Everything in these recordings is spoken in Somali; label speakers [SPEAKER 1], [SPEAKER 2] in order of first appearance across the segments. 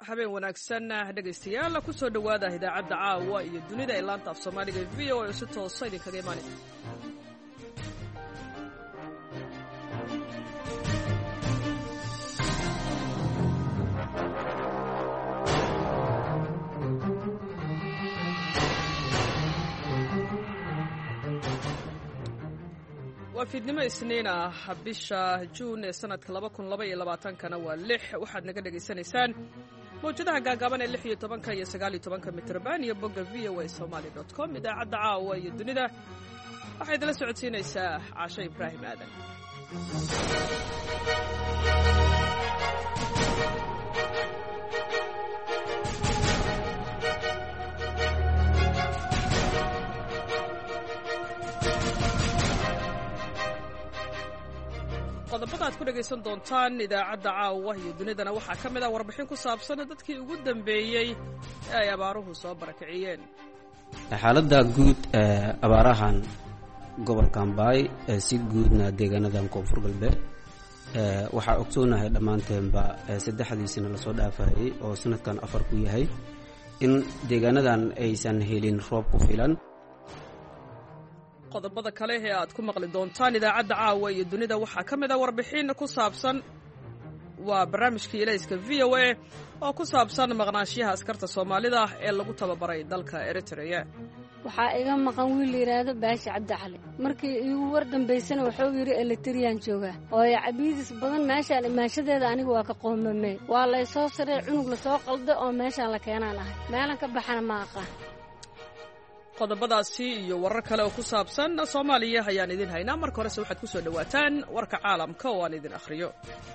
[SPEAKER 1] habeen wanaagsan dhegaystayaal ku soo dhowaada idaacadda caawa iyo dunida ee laanta af soomaaliga ee v o a si toosa idinkaga imaanaysa waa fiidnimo isniin ah bisha juun ee sanadka 2022kana waa 6 waxaad naga dhegaysanaysaan mawjadaha gaagaaban ee 16 iyo 19 mitrban iyo bogga voasomali.com idaacadda caawa iyo dunida waxay idila socodsiinaysaa caashe ibraahim aadan qodobada aad ku dhegaysan doontaan idaacadda caawa iyo dunidana waxaa ka mid ah warbixin ku saabsan dadkii ugu dambeeyey ee ay abaaruhu soo barakiciyeen
[SPEAKER 2] xaaladda guud ee abaarahan gobolka Ambaay si guudna deegaanadan koonfur galbeed waxaa ogsoonahay dhammaanteenba saddexdiisina lasoo dhaafayay oo sanadkan 4 ku yahay in deegaanadan aysan helin roob ku filan
[SPEAKER 1] qodobada kale ee aad ku maqli doontaan idaacadda caawa iyo dunida waxaa ka mid ah warbixin ku saabsan waa barnaamijkii ilayska v o a oo ku saabsan maqnaanshiyaha askarta Soomaalida ee lagu tababaray dalka Eritrea
[SPEAKER 3] waxaa iga maqan wiil yiraahdo Baashi Cabdi Cali markii igu war dambeysana wuxuu yiri Eritrean jooga oo cabiidis badan meeshaan imaashadeeda aniga waa ka qoomamay waa la soo saray cunug la soo qalday oo meeshaan la keenaan ah meelan ka baxana ma aqaan
[SPEAKER 1] qodobadaasi iyo warar kale oo ku saabsan Soomaaliya ayaan idin haynaa marka hore waxaad ku soo dhawaataan warka caalamka oo aan idin akhriyo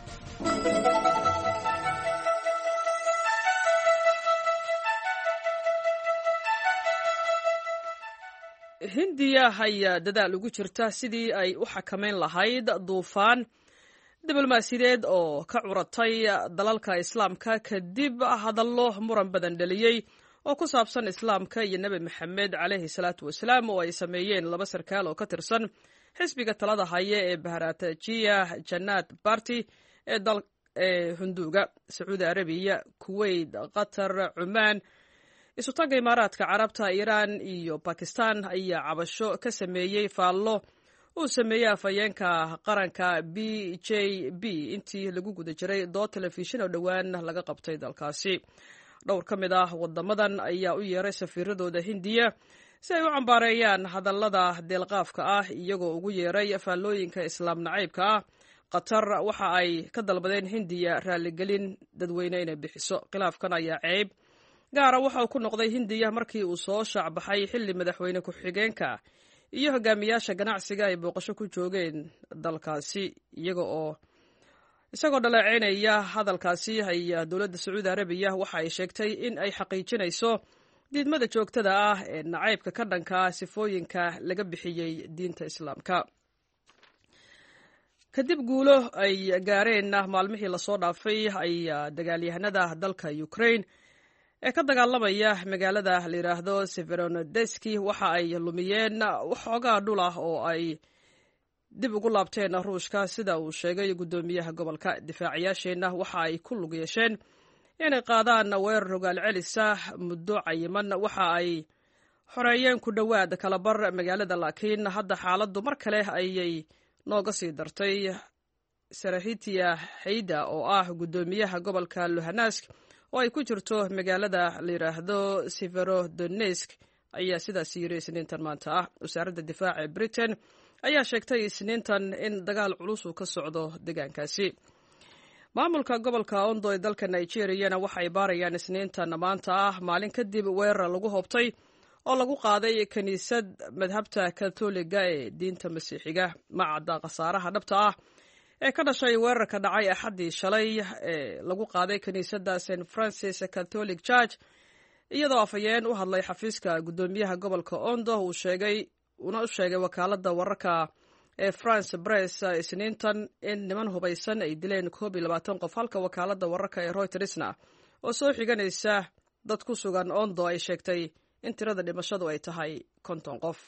[SPEAKER 1] Hindiya ayaa dadaal ugu jirta sidii ay u xakameyn lahayd duufaan diblomaasiyadeed oo ka curatay dalalka islaamka kadib hadallo muran badan dhaliyay oo ku saabsan islaamka iyo nabi maxamed calayhi salaatu wasalaam oo ay sameeyeen laba sarkaal oo ka tirsan xisbiga talada haya ee Bharatiya Janata Party ee Hinduuga Sacuudi Arabiya Kuwait Qatar Oman isutaga Imaaraadka Carabta Iran iyo Pakistan ayaa cabasho ka sameeyay faallo uu sameeyay afayeenka qaranka BJP intii lagu guda jiray dood telefishin oo dhawaan laga qabtay dalkaasi dhowr ka mid ah wadamadan ayaa u yeeray safiiradooda Hindiya si ay u cambaareeyaan hadallada deelqaafka ah iyagoo ugu yeeray faallooyinka islaam nacaybka ah Qatar waxa ay ka dalbadeen Hindiya raaligelin dadweyne inay bixiso khilaafkan ayaa ceeb gaara waxa uu ku noqday Hindiya markii uu soo shacbaxay xilli madaxweyne ku-xigeenka iyo hogaamiyaasha ganacsiga ay booqasho ku joogeen dalkaasi isagoo dhaleeceynaya hadalkaasi ayaa dowladda Sacuudi Arabiya waxa ay sheegtay in ay xaqiijinayso diidmada joogtada ah ee nacaybka ka dhanka sifooyinka laga bixiyay diinta islaamka kadib guulo ay gaareen maalmihii la soo dhaafay ayaa dagaalyahanada dalka Ukraine ee ka dagaalamaya magaalada la yiraahdo Severodonetsk waxa ay lumiyeen waxoogaa dhul ah oo ay dib ugu laabteen Ruushka sida uu sheegay gudoomiyaha gobolka difaaciyaasheena waxa ay ku lug yeesheen inay qaadaan weerar rogaal celis ah muddo cayiman waxa ay xoreeyeen ku dhawaad kala bar magaalada laakiin hadda xaaladdu mar kale ayay nooga sii dartay Sarahitia Hayda oo ah gudoomiyaha gobolka Luhansk oo ay ku jirto magaalada la yiraahdo Severodonetsk ayaa sidaas yiri Isniintan maanta ah wasaaradda difaaca ee Britain ayaa sheegtay Isniintan in dagaal culus uu ka socdo deegaankaasi maamulka gobolka Ondo ee dalka Nigeria waxa ay baarayaan Isniintan maanta ah maalin kadib weerar lagu hobtay oo lagu qaaday kaniisad madhabta Katoliga ee diinta Masiixiga ma cadda khasaaraha dhabta ah ee ka dhashay weerarka dhacay Axaddii shalay ee lagu qaaday kaniisadda St Francis Catholic Church iyadoo afayeen u hadlay xafiiska gudoomiyaha gobolka Ondo uu sheegay wakaaladda wararka ee France Press Isniintan in niman hubaysan ay dileen 21 qof halka wakaaladda wararka ee Reutersna oo soo xiganaysa dad ku sugan Ondo ay sheegtay in tirada dhimashadu ay tahay 50 qof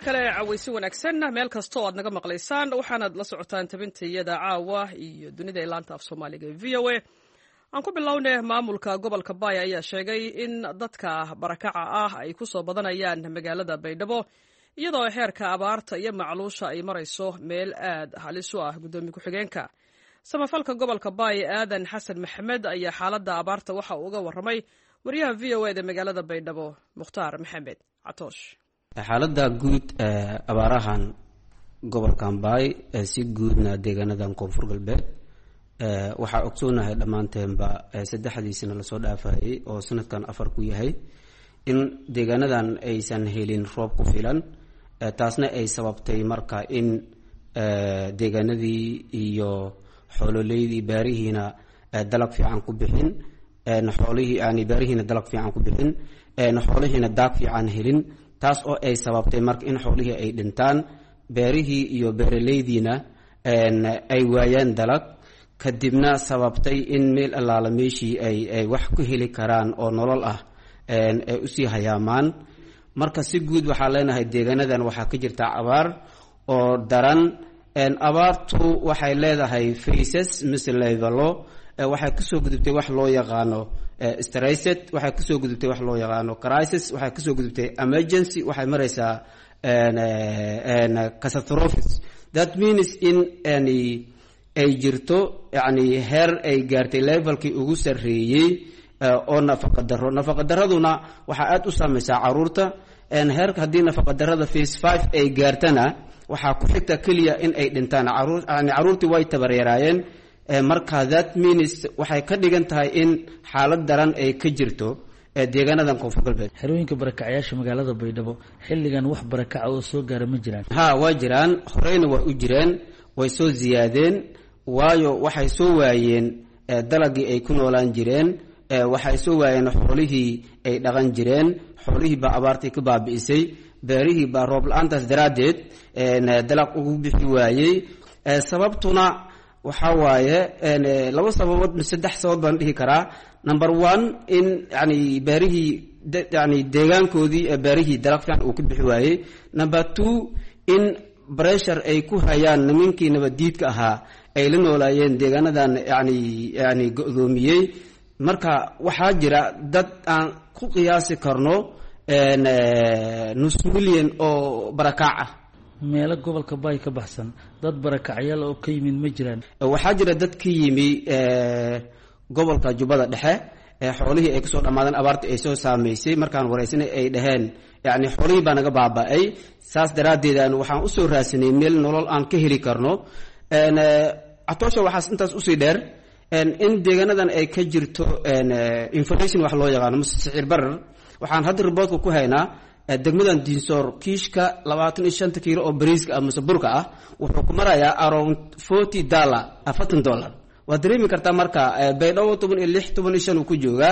[SPEAKER 1] kale cawaysi wanaagsan meel kasta oo aad naga maqlaysaan waxaanaad la socotaan tabintayada caawa iyo dunida ilaanta af soomaaliga v o a aan ku bilownay maamulka gobolka baay ayaa sheegay in dadka barakaca ah ay ku soo badanayaan magaalada baydhabo iyadoo xeerka abaarta iyo macluusha ay marayso meel aad halis u ah gudoomiye ku-xigeenka samafalka gobolka baay aadan xasan maxamed ayaa xaaladda abaarta waxa uu uga warramay wariyaha v o da magaalada baydhabo mukhtaar maxamed catoosh.
[SPEAKER 2] xaaladda guud abaarahan gobolkan baay si guudna deegaanadan koonfur galbeed waxaa ogsoonahay dhammaanteenba saddexdiisina lasoo dhaafayay oo sanadkan 4 ku yahay in deegaanadan aysan helin roob ku filan taasna ay sababtay marka in deegaanadii iyo xoololeydii baarihiina dalag fiican ku bixin xoolihii yani baarihiina dalag fiican ku bixin xoolihiina daag fiican helin taas oo ay sababtay marka in xoolihii ay dhintaan beerihii iyo beeraleydiina ay waayaan dalag kadibna sababtay in meel allaala meeshii ay wax ku heli karaan oo nolol ah ay usii hayaamaan marka si guud waxaa leenahay deegaanadan waxaa ka jirta abaar oo daran abaartu waxay leedahay faces mise levelo waxay kasoo gudubtay wax loo yaqaano stressed waxay kasoo gudubtay wax loo yaqaano crisis waxay kasoo gudubtay emergency waxay maraysaa catastrophe that means in ay jirto yani heer ay gaartay levelkii ugu sarreeyey oo nafaqa daraduna waxaa aad u saameysaa caruurta heerka haddii nafaqa darada phase 5 ay gaartana waxaa ku xigta keliya in ay dhintaan yani caruurtii way tabaryaraayeen marka that means waxay ka dhigan tahay in xaalad daran ay ka jirto deegaanadan koonfur galbeed.
[SPEAKER 4] xerooyinka barakacayaasha magaalada baydhabo xilligan wax barakaca oo soo gaara ma jiraan?
[SPEAKER 2] waa jiraan, horeyna waa u jireen, way soo ziyaadeen waayo waxay soo waayeen dalagii ay ku noolaan jireen, waxay soo waayeen xoolihii ay dhaqan jireen, xoolihii baa abaartii ka baabi'isay, beerihii baa roob la-aantaas daraaddeed dalag ugu bixi waayey. Sababtuna waxaa waaye 2 sababood 3 sababood baan dhihi karaa. Number 1 in yani beerihii yani deegaankoodii beerihii dalag fiican uu ka bixi waayey. Number 2 in pressure ay ku hayaan nimankii nabadiidka ahaa ay la noolaayeen deegaanadan yani go'doomiyey. Marka waxaa jira dad aan ku qiyaasi karno nus milyan oo barakac ah.
[SPEAKER 4] meelo gobolka baay ka baxsan dad barakacyaal oo ka yimid ma jiraan?
[SPEAKER 2] waxaa jira dad ka yimi gobolka jubbada dhexe xoolihii ay kusoo dhammaadeen abaartii ay soo saameysay markaan wareysanay ay dhaheen yani xoolihii baa naga baaba'ay, saas daraaddeed waxaan usoo raadsanay meel nolol aan ka heli karno. catoosha waxaas intaas usii dheer in deegaanadan ay ka jirto information wax loo yaqaano sicir barar. waxaan hadda riboodka ku haynaa degmadan diinsoor kiishka 25 kiilo oo bariiska ah mise burka ah wuxuu ku marayaa around $40 $40. waad dareemi kartaa marka baydhabo 16 uu ku joogaa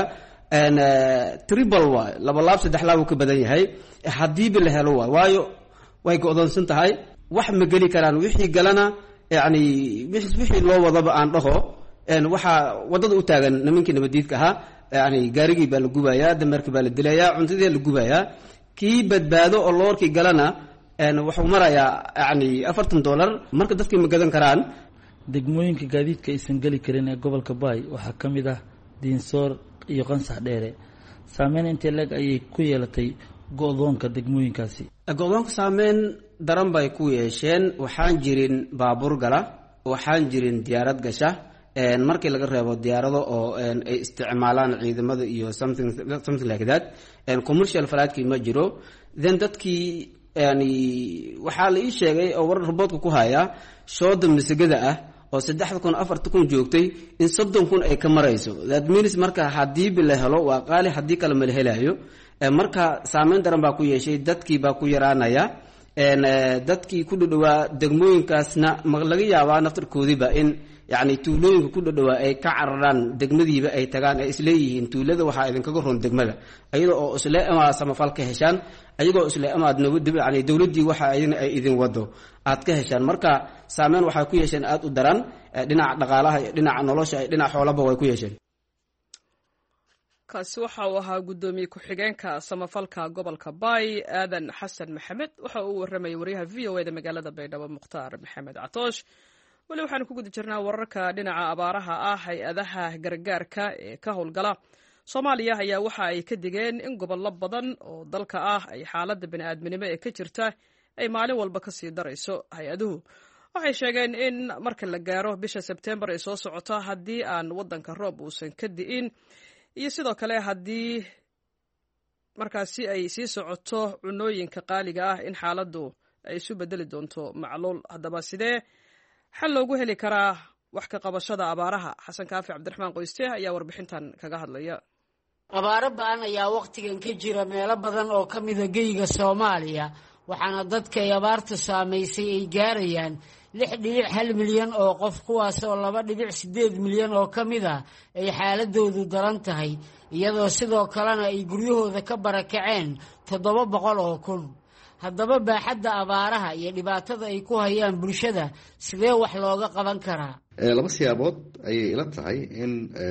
[SPEAKER 2] triple waay, 2 laab 3 laab uu ka badan yahay haddiiba la helo waay, waayo way go'doonsan tahay, wax ma geli karaan, wixii galana yani wixii loo wadaba aan dhaho waxaa wadada u taagan nimankii nabadiidka ahaa, yani gaarigii baa la gubayaa, dameerkii baa la dilayaa, cuntadii la gubayaa. kii badbaado oo loorkii galana wuxuu marayaa yani $40. marka dadkii ma gadan karaan.
[SPEAKER 4] degmooyinka gaadiidka aysan geli karin ee gobolka baay waxaa ka mid ah diinsoor iyo qansax dheere. saameyn intee leeg ayay ku yeelatay go'doonka degmooyinkaasi?
[SPEAKER 2] go'doonka saameyn daran bay ku yeesheen. waxaan jirin baabuur gala, waxaan jirin diyaarad gasha, markii laga reebo diyaarado oo ay isticmaalaan ciidamada iyo something like that. commercial flightki ma jiro. then dadkii yani waxaa la ii sheegay oo war roboodka ku haya shooda masagada ah oo 3,000 joogtay in 30,000 ay ka marayso. that means marka haddii la helo waa qaali, haddii kale ma la helayo. marka saameyn daran baa ku yeeshay, dadkii baa ku yaraanaya. dadkii ku dhadhawaa degmooyinkaasna laga yaabaa naftarkoodiiba in yani tuulooyinka ku dhadhawaa ay ka cararaan degmadiiba ay tagaan, ay isleeyihiin tuulada waxaa idinkaga ron degmada, ayadoo oo isle ama samafal ka heshaan, ayagoo isle ama aad yani dowladdii waxa ayadana ay idin wado aad ka heshaan. marka saameyn waxay ku yeesheen aad u daran dhinaca dhaqaalaha, dhinaca nolosha, dhinaca xoolaba way ku yeesheen.
[SPEAKER 1] kaasi waxa uu ahaa guddoomiye ku-xigeenka samafalka gobolka baay aadan xasan maxamed waxa uu warramayay waryaha v o e da magaalada baydhabo mukhtaar maxamed catoosh weli waxaanu ku guda jirnaa wararka dhinaca abaaraha ah hay-adaha gargaarka ee ka howlgala soomaaliya ayaa waxa ay ka digeen in gobollo badan oo dalka ah ay xaaladda bini'aadminimo ee ka jirta ay maalin walba ka sii darayso hay-aduhu waxay sheegeen in marka la gaaro bisha sebtembar ay soo socoto haddii aan waddanka roob uusan ka di'in iyo sidoo kale haddii markaasi ay sii socoto cunooyinka qaaliga ah in xaaladdu ay isu bedeli doonto macluul haddaba sidee xal loogu heli karaa wax ka qabashada abaaraha xasan kaafi cabdiraxmaan qoyste ayaa warbixintan kaga hadlaya
[SPEAKER 5] abaaro ba'an ayaa wakhtigan ka jira meelo badan oo ka mida geyga soomaaliya waxaana dadka ay abaartu saamaysay ay gaarayaan 6.1 milyan oo qof kuwaasoo 2.8 milyan oo ka mid ah ay xaaladoodu daran tahay iyadoo sidoo kalena ay guryahooda ka barakaceen 700 oo kun haddaba baaxadda abaaraha iyo dhibaatada ay ku hayaan bulshada sidee wax looga qaban karaa
[SPEAKER 6] laba siyaabood ayay ila tahay in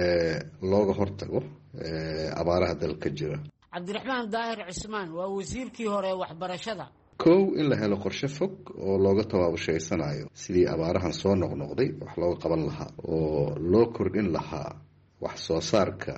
[SPEAKER 6] looga hortago abaaraha dalka jira.
[SPEAKER 5] cabdiraxmaan daahir cismaan waa wasiirkii hore waxbarashada.
[SPEAKER 6] kow in la helo qorshe fog oo looga tabaabushaysanaayo sidii abaarahan soo noqnoqday wax looga qaban lahaa oo loo kordhin lahaa wax soo saarka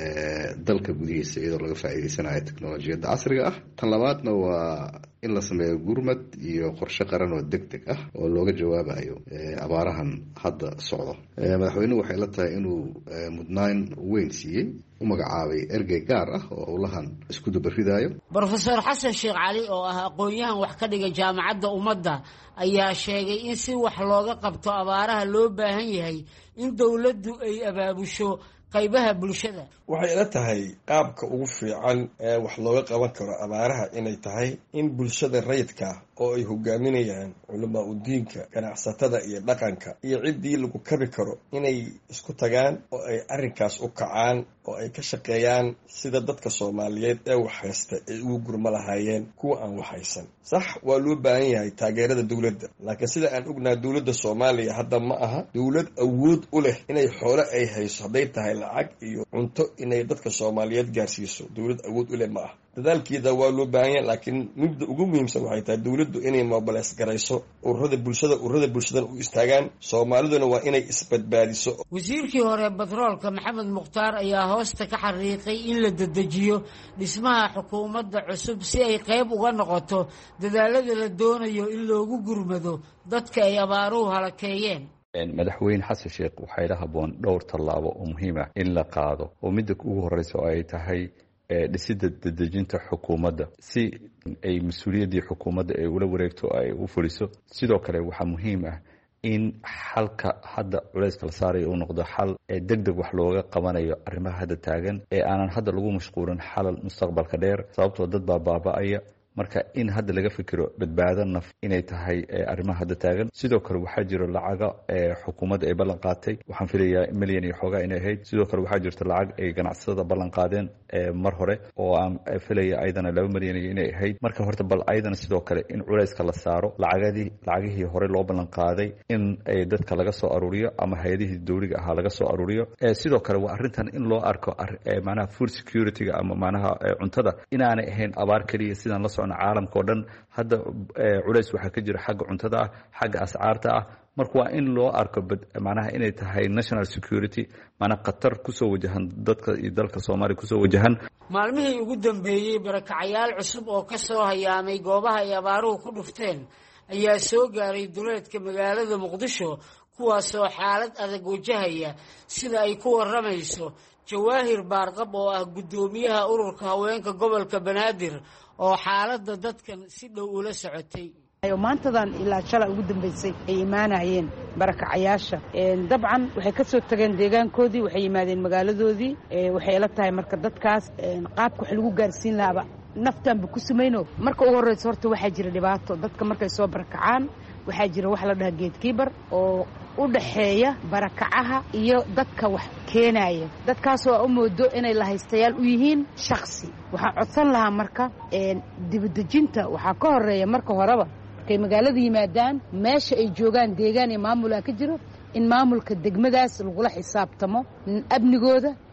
[SPEAKER 6] dalka gudihiisa iyadoo laga faa'iideysanayo teknolojiyadda casriga ah. tan labaadna waa in la sameeyo gurmad iyo qorshe qaran oo degdeg ah oo looga jawaabayo abaarahan hadda socdo. madaxweynuhu waxay la tahay inuu mudnaan weyn siiyey u magacaabay ergey gaar ah oo howlahan isku dubaridayo.
[SPEAKER 5] brofesor xasan sheekh cali oo ah aqoon-yahan wax ka dhiga jaamacadda ummadda ayaa sheegay in si wax looga qabto abaaraha loo baahan yahay in dowladdu ay abaabusho qaybaha bulshada.
[SPEAKER 7] waxay ila tahay qaabka ugu fiican ee wax looga qaban karo abaaraha inay tahay in bulshada rayidka oo ay hogaaminayaan culamaa u diinka, ganacsatada iyo dhaqanka iyo ciddii lagu kabi karo inay isku tagaan oo ay arrinkaas u kacaan oo ay ka shaqeeyaan sida dadka Soomaaliyeed ee wax haysta ay ugu gurma lahaayeen kuwa aan wax haysan. sax waa loo baahan yahay taageerada dawladda, laakiin sida aan ognahay dawladda Soomaaliya hadda ma aha dawlad awood u leh inay xoolo ay hayso haday tahay lacag iyo cunto inay dadka Soomaaliyeed gaarsiiso. dawlad awood u leh ma aha. dadaalkeeda waa loo baahan yahay, laakiin midda ugu muhiimsan waxay tahay dawladdu inay mobilize garayso ururada bulshada u istaagaan. Soomaaliduna waa inay isbadbaadiso.
[SPEAKER 5] wasiirkii hore batroolka maxamed mukhtaar ayaa hoosta ka xariiqay in la dedejiyo dhismaha xukuumadda cusub si ay qayb uga noqoto dadaalada la doonayo in loogu gurmado dadka ay abaaruhu halakeeyeen.
[SPEAKER 8] madaxweyne xasan sheekh waxay la haboon dhowr tallaabo oo muhiim ah in la qaado oo midda ugu horeysa oo ay tahay dhisidda dedejinta xukuumadda si ay mas-uuliyaddii xukuumadda ay ula wareegto ay u fuliso. sidoo kale waxaa muhiim ah in xalka hadda culayska la saarayo uu noqdo xal degdeg wax looga qabanayo arrimaha hadda taagan ee aanan hadda lagu mashquulin xalal mustaqbalka dheer, sababtoo dad baa baaba'aya. marka in hadda laga fikiro badbaado naf inay tahay arrimaha hadda taagan. sidoo kale waxaa jiro lacaga xukuumadda ay ballan qaatay, waxaan filayaa milyan iyo xoogaa inay ahayd. sidoo kale waxaa jirta lacag ay ganacsatada ballan qaadeen mar hore oo aan filaya ayadana 2 milyan inay ahayd. marka horta bal ayadana sidoo kale in culayska la saaro lacagihii hore loo ballan qaaday in dadka laga soo aruuriyo ama hay-adihii dawliga ahaa laga soo aruuriyo. sidoo kale waa arrintan in loo arko macnaha food security-ga ama macnaha cuntada inaanay ahayn abaar keliya sidaan la caalamka oo dhan. hadda culays waxaa ka jira xagga cuntada ah, xagga ascaarta ah. marka waa in loo arko macnaha inay tahay national security, macnaha khatar kusoo wajahan dadka iyo dalka Soomaaliya kusoo wajahan.
[SPEAKER 5] maalmihii ugu dambeeyey barakacayaal cusub oo ka soo hayaamay goobaha ay abaaruhu ku dhufteen ayaa soo gaaray duleedka magaalada Muqdisho kuwaasoo xaalad adag wajahaya sida ay ku waramayso Jawaahir Baarqab oo ah gudoomiyaha ururka haweenka gobolka Banaadir oo xaaladda dadkan si dhow ula socotay.
[SPEAKER 9] maantadan ilaa shalay ugu dambeysay ay imaanayeen barakacayaasha dabcan waxay ka soo tageen deegaankoodii, waxay yimaadeen magaaladoodii. waxay la tahay marka dadkaas qaabka wax lagu gaarsiin lahaaba naftaanba ku samayno. marka ugu horreysa horta waxaa jira dhibaato dadka markay soo barakacaan, waxaa jira wax la dhaha geedkiibar oo u dhaxeeya barakacaha iyo dadka wax keenaya. dadkaasoo u moodo inay lahaystayaal u yihiin shakhsi. waxaan codsan lahaa marka dibadejinta waxaa ka horeeya marka horeba markay magaalada yimaadaan meesha ay joogaan deegaan iyo maamulaa ka jiro in maamulka degmadaas lagula xisaabtamo amnigooda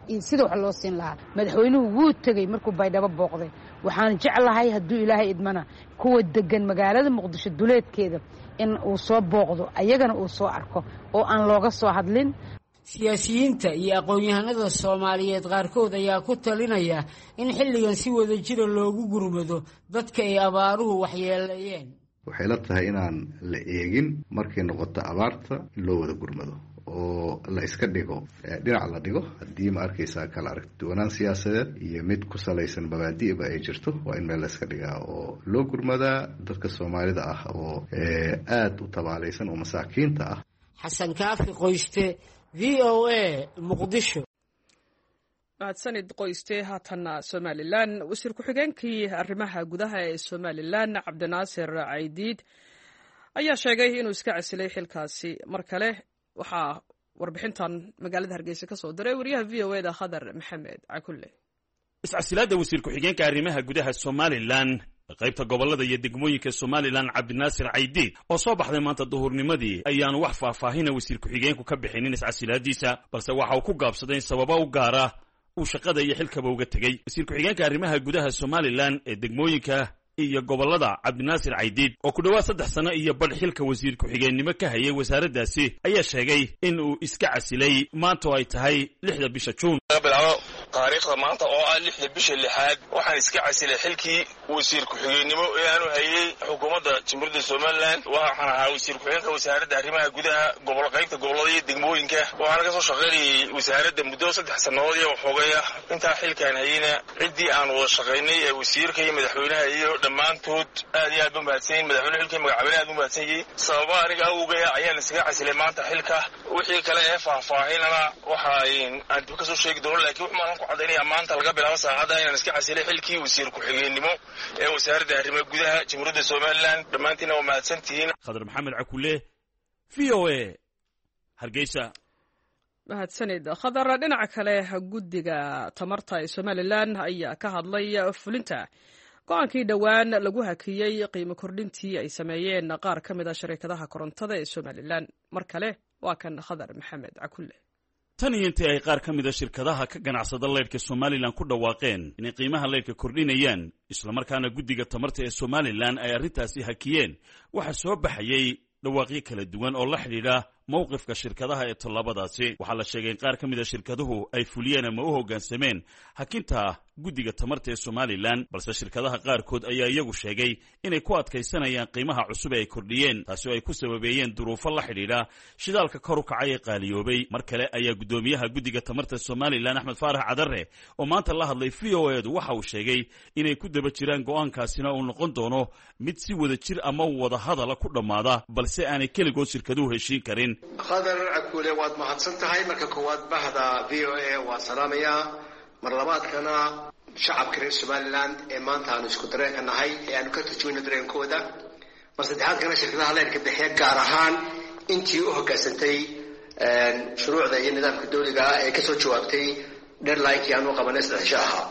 [SPEAKER 9] iyo sida wax loo siin lahaa madaxweynuhu wuu tegey markuu baydhabo booqday waxaan jeclahay hadduu ilaahay idmana kuwa degan magaalada muqdisho duleedkeeda in uu soo booqdo ayagana uu soo arko oo aan looga soo hadlin
[SPEAKER 5] siyaasiyiinta iyo aqoon-yahanada soomaaliyeed qaarkood ayaa ku talinaya in xilligan si wada jira loogu gurmado dadka ay abaaruhu waxyeeleeyeen
[SPEAKER 6] waxay la tahay inaan la eegin markay noqoto abaarta in loo wada gurmado oo la iska dhigo dhinac la dhigo haddii ma arkaysaa kala aragtiduwanaan siyaasadeed iyo mid ku salaysan mabaadi'ba ay jirto waa in meel la iska dhigaa oo loo gurmadaa dadka soomaalida ah oo aada u tabaalaysan oo masaakiinta ah.
[SPEAKER 5] xasan kaafi qoyste, v o a muqdisho.
[SPEAKER 1] mahadsanid qoyste. haatanna somalilan, wasiir ku-xigeenkii arrimaha gudaha ee somalilan cabdinaasir caydiid ayaa sheegay inuu iska casilay xilkaasi. mar kale waxaa warbixintan magaalada hargeysa ka soo diray wariyaha v o da khadar maxamed cakulle.
[SPEAKER 10] iscasilaadda wasiir ku-xigeenka arrimaha gudaha somalilan qaybta gobolada iyo degmooyinka somalilan cabdinaasir caydiid oo soo baxday maanta duhurnimadii ayaanu wax faahfaahina wasiir ku-xigeenku ka bixinin iscasilaadiisa, balse waxa uu ku gaabsaday in sababa u gaara uu shaqada iyo xilkaba uga tegey. wasiir ku-xigeenka arrimaha gudaha somalilan ee degmooyinka iyo gobolada cabdinaasir caydiid oo ku dhawaad 3 sano iyo badh xilka wasiir ku-xigeennimo ka hayay wasaaraddaasi ayaa sheegay in uu iska casilay maanta oo ay tahay 6 bisha Juun.
[SPEAKER 11] taariikhda maanta oo ah 6 bisha 6 waxaan iska casilay xilkii wasiir ku-xigeenimo ee aanu hayay xukuumadda Jamhuuriyadda Somaliland. waxaan ahaa wasiir ku-xigeenka wasaaradda arrimaha gudaha qaybta gobolada iyo degmooyinka. waxaan ka soo shaqeynayay wasaaradda muddo 3 sanadood iyo waxoogaya. intaa xilkaan hayayna ciddii aan wada shaqeynay ee wasiirka iyo madaxweynaha iyo dhammaantood aad iyo aad u mahadsanyiin. madaxweyne xilkii magacaabay aad u mahadsanyiin. sababa aniga awgeeya ayaan iskaga casilay maanta xilka. wixii kale ee faahfaahinana waxa aan dib ka soo sheegi doono, laakiin waxaan ku cadaynaya maanta laga bilaabo saacada inaan iska casilay xilkii wasiir ku-xigeenimo ee wasaaradda arrimaha gudaha Jamhuuriyadda Somaliland. dhammaantiina waa mahadsantihiin.
[SPEAKER 10] khadar maxamed cakulle, v o a hargeysa.
[SPEAKER 1] mahadsanid khadar. dhinaca kale guddiga tamarta ee somalilan ayaa ka hadlay fulinta go-aankii dhowaan lagu hakiyey qiimo kordhintii ay sameeyeen qaar ka mid a shirkadaha korontada ee somalilan. mar kale waa kan khadar maxamed cakulle.
[SPEAKER 10] tan iyo intii ay qaar ka mid a shirkadaha ka ganacsada leydhka somalilan ku dhawaaqeen inay qiimaha leydhka kordhinayaan islamarkaana guddiga tamarta ee somalilan ay arrintaasi hakiyeen, waxaa soo baxayey dhawaaqyo kala duwan oo la xidhiidha mowqifka shirkadaha ee tallaabadaasi. waxaa la sheegay in qaar ka mid a shirkaduhu ay fuliyeen ama u hoggaansameen hakinta guddiga tamarta ee somalilan, balse shirkadaha qaarkood ayaa iyagu sheegay inay ku adkaysanayaan qiimaha cusub ee ay kordhiyeen, taasi oo ay ku sababeeyeen duruufo la xidhiidha shidaalka kor u kacay ee qaaliyoobay. mar kale ayaa guddoomiyaha guddiga tamarta somalilan axmed faarax cadare oo maanta la hadlay v o edu waxa uu sheegay inay ku daba jiraan go'aankaasina uu noqon doono mid si wada jir ama wada hadala ku dhammaada, balse aanay keligood shirkaduhu heshiin karin.
[SPEAKER 12] khadar cakuule waad mahadsan tahay. marka koowaad bahda v o a waa salaamayaa. mar labaadkana shacabka reer somaliland ee maanta aanu isku dareenka nahay ee aanu ka turjumayno dareenkooda. mar saddexaadkana shirkadaha leyrka bixiya gaar ahaan intii u hoggaansantay shuruucda iyo nidaamka dawliga ah ee kasoo jawaabtay deadlinekii aanu qabanay 3 cisho ahaa.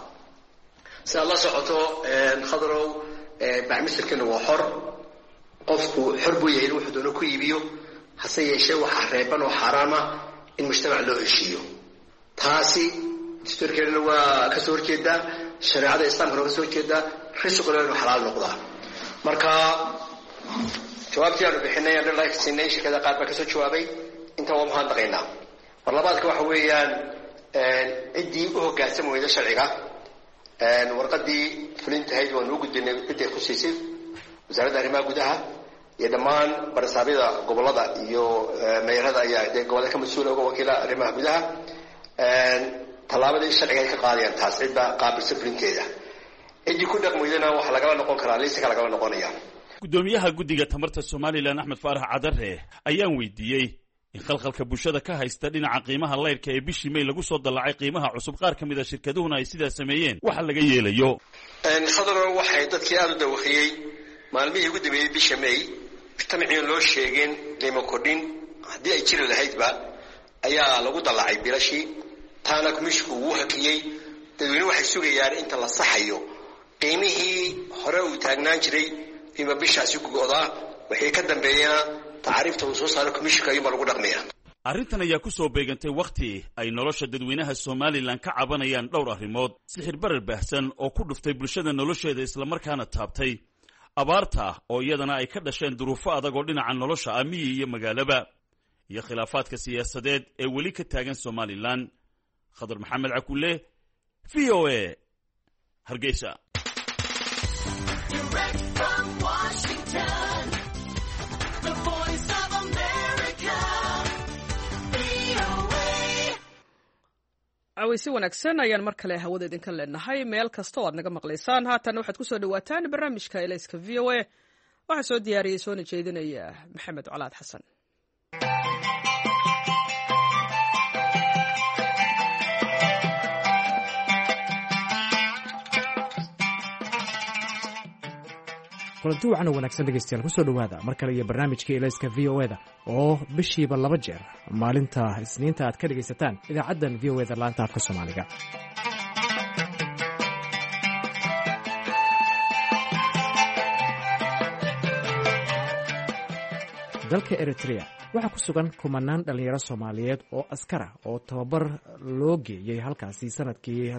[SPEAKER 12] si aad la socoto khadarow, bacmisirkina waa xor. qofku xor buu yahay in wuxuu doono ku iibiyo, hase yeeshee waxaa reeban oo xaaraama in mujtamac loo heshiiyo. taasi dastuurkeedana waa kasoo horjeedaa, shareecada islaamkana waa kasoo horjeedaa, risquna inuu xalaal noqdaa. marka jawaabtii aanu bixinay deadline siinay shirkada qaar baa kasoo jawaabay. intaa waa mahadnaqaynaa. mar labaadka waxa weeyaan ciddii u hoggaansami weyda sharciga warqadii fulintahayd waanu u gudbinay ciday khusiisay wasaaradda arrimaha gudaha iyo dhammaan barsaabyada gobolada iyo meerada ayaa gobolada ka mas-uula uga wakiila arrimaha gudaha. tallaabadii sharciga ay ka qaadayaan taas cidda qaabilsan fulinteeda. ciddii ku dhaqmaydana waxa lagala noqon karaa liisanka lagala noqonaya.
[SPEAKER 10] guddoomiyaha guddiga tamarta somalilan axmed faarax cadare ayaan weydiiyey in khalkhalka bulshada ka haysta dhinaca qiimaha leyrhka ee bishii May lagu soo dallacay qiimaha cusub qaar ka mid a shirkaduhuna ay sidaa sameeyeen waxa laga yeelayo.
[SPEAKER 12] khadaro waxay dadkii aada u dawaqiyey maalmihii ugu dambeeyey bisha May mujtamacii loo sheegeen qiimo kordhin haddii ay jiri lahaydba ayaa lagu dallacay bilashii. taana kumishku wuu hakiyey. dadweyne waxay sugayaan inta la saxayo qiimihii hore uu taagnaan jiray qiimo bishaasi ku go'daa. wixii ka dambeeyana tacriifta uu soo saaro kumishka ayuunbaa lagu dhaqmaya.
[SPEAKER 10] arrintan ayaa ku soo beegantay wakhti ay nolosha dadweynaha somalilan ka cabanayaan dhowr arrimood sixir barar baahsan oo ku dhuftay bulshada nolosheeda islamarkaana taabtay abaarta oo iyadana ay ka dhasheen duruufo adag oo dhinaca nolosha ah miyi iyo magaalaba iyo khilaafaadka siyaasadeed ee weli ka taagan somalilan. khadar maxamed cakulle, v o a, hargeysa.
[SPEAKER 1] cawaysi wanaagsan ayaan mar kale hawada idinka leenahay meel kasta oo aad naga maqlaysaan. haatan waxaad ku soo dhawaataan barnaamijka elayska v o a. waxaa soo diyaariyey soona jeedinaya maxamed colaad xasan.
[SPEAKER 13] kulanti wacan oo wanaagsan dhegaystayaal ku soo dhowaada mar kale iyo barnaamijka elayska v o eda oo bishiiba 2 jeer maalinta isniinta aad ka dhegaysataan idaacaddan v o eda laanta afka soomaaliga. dalka eritrea waxaa ku sugan kumanaan dhallinyaro soomaaliyeed oo askara oo tababar loo geeyey halkaasi sanadkii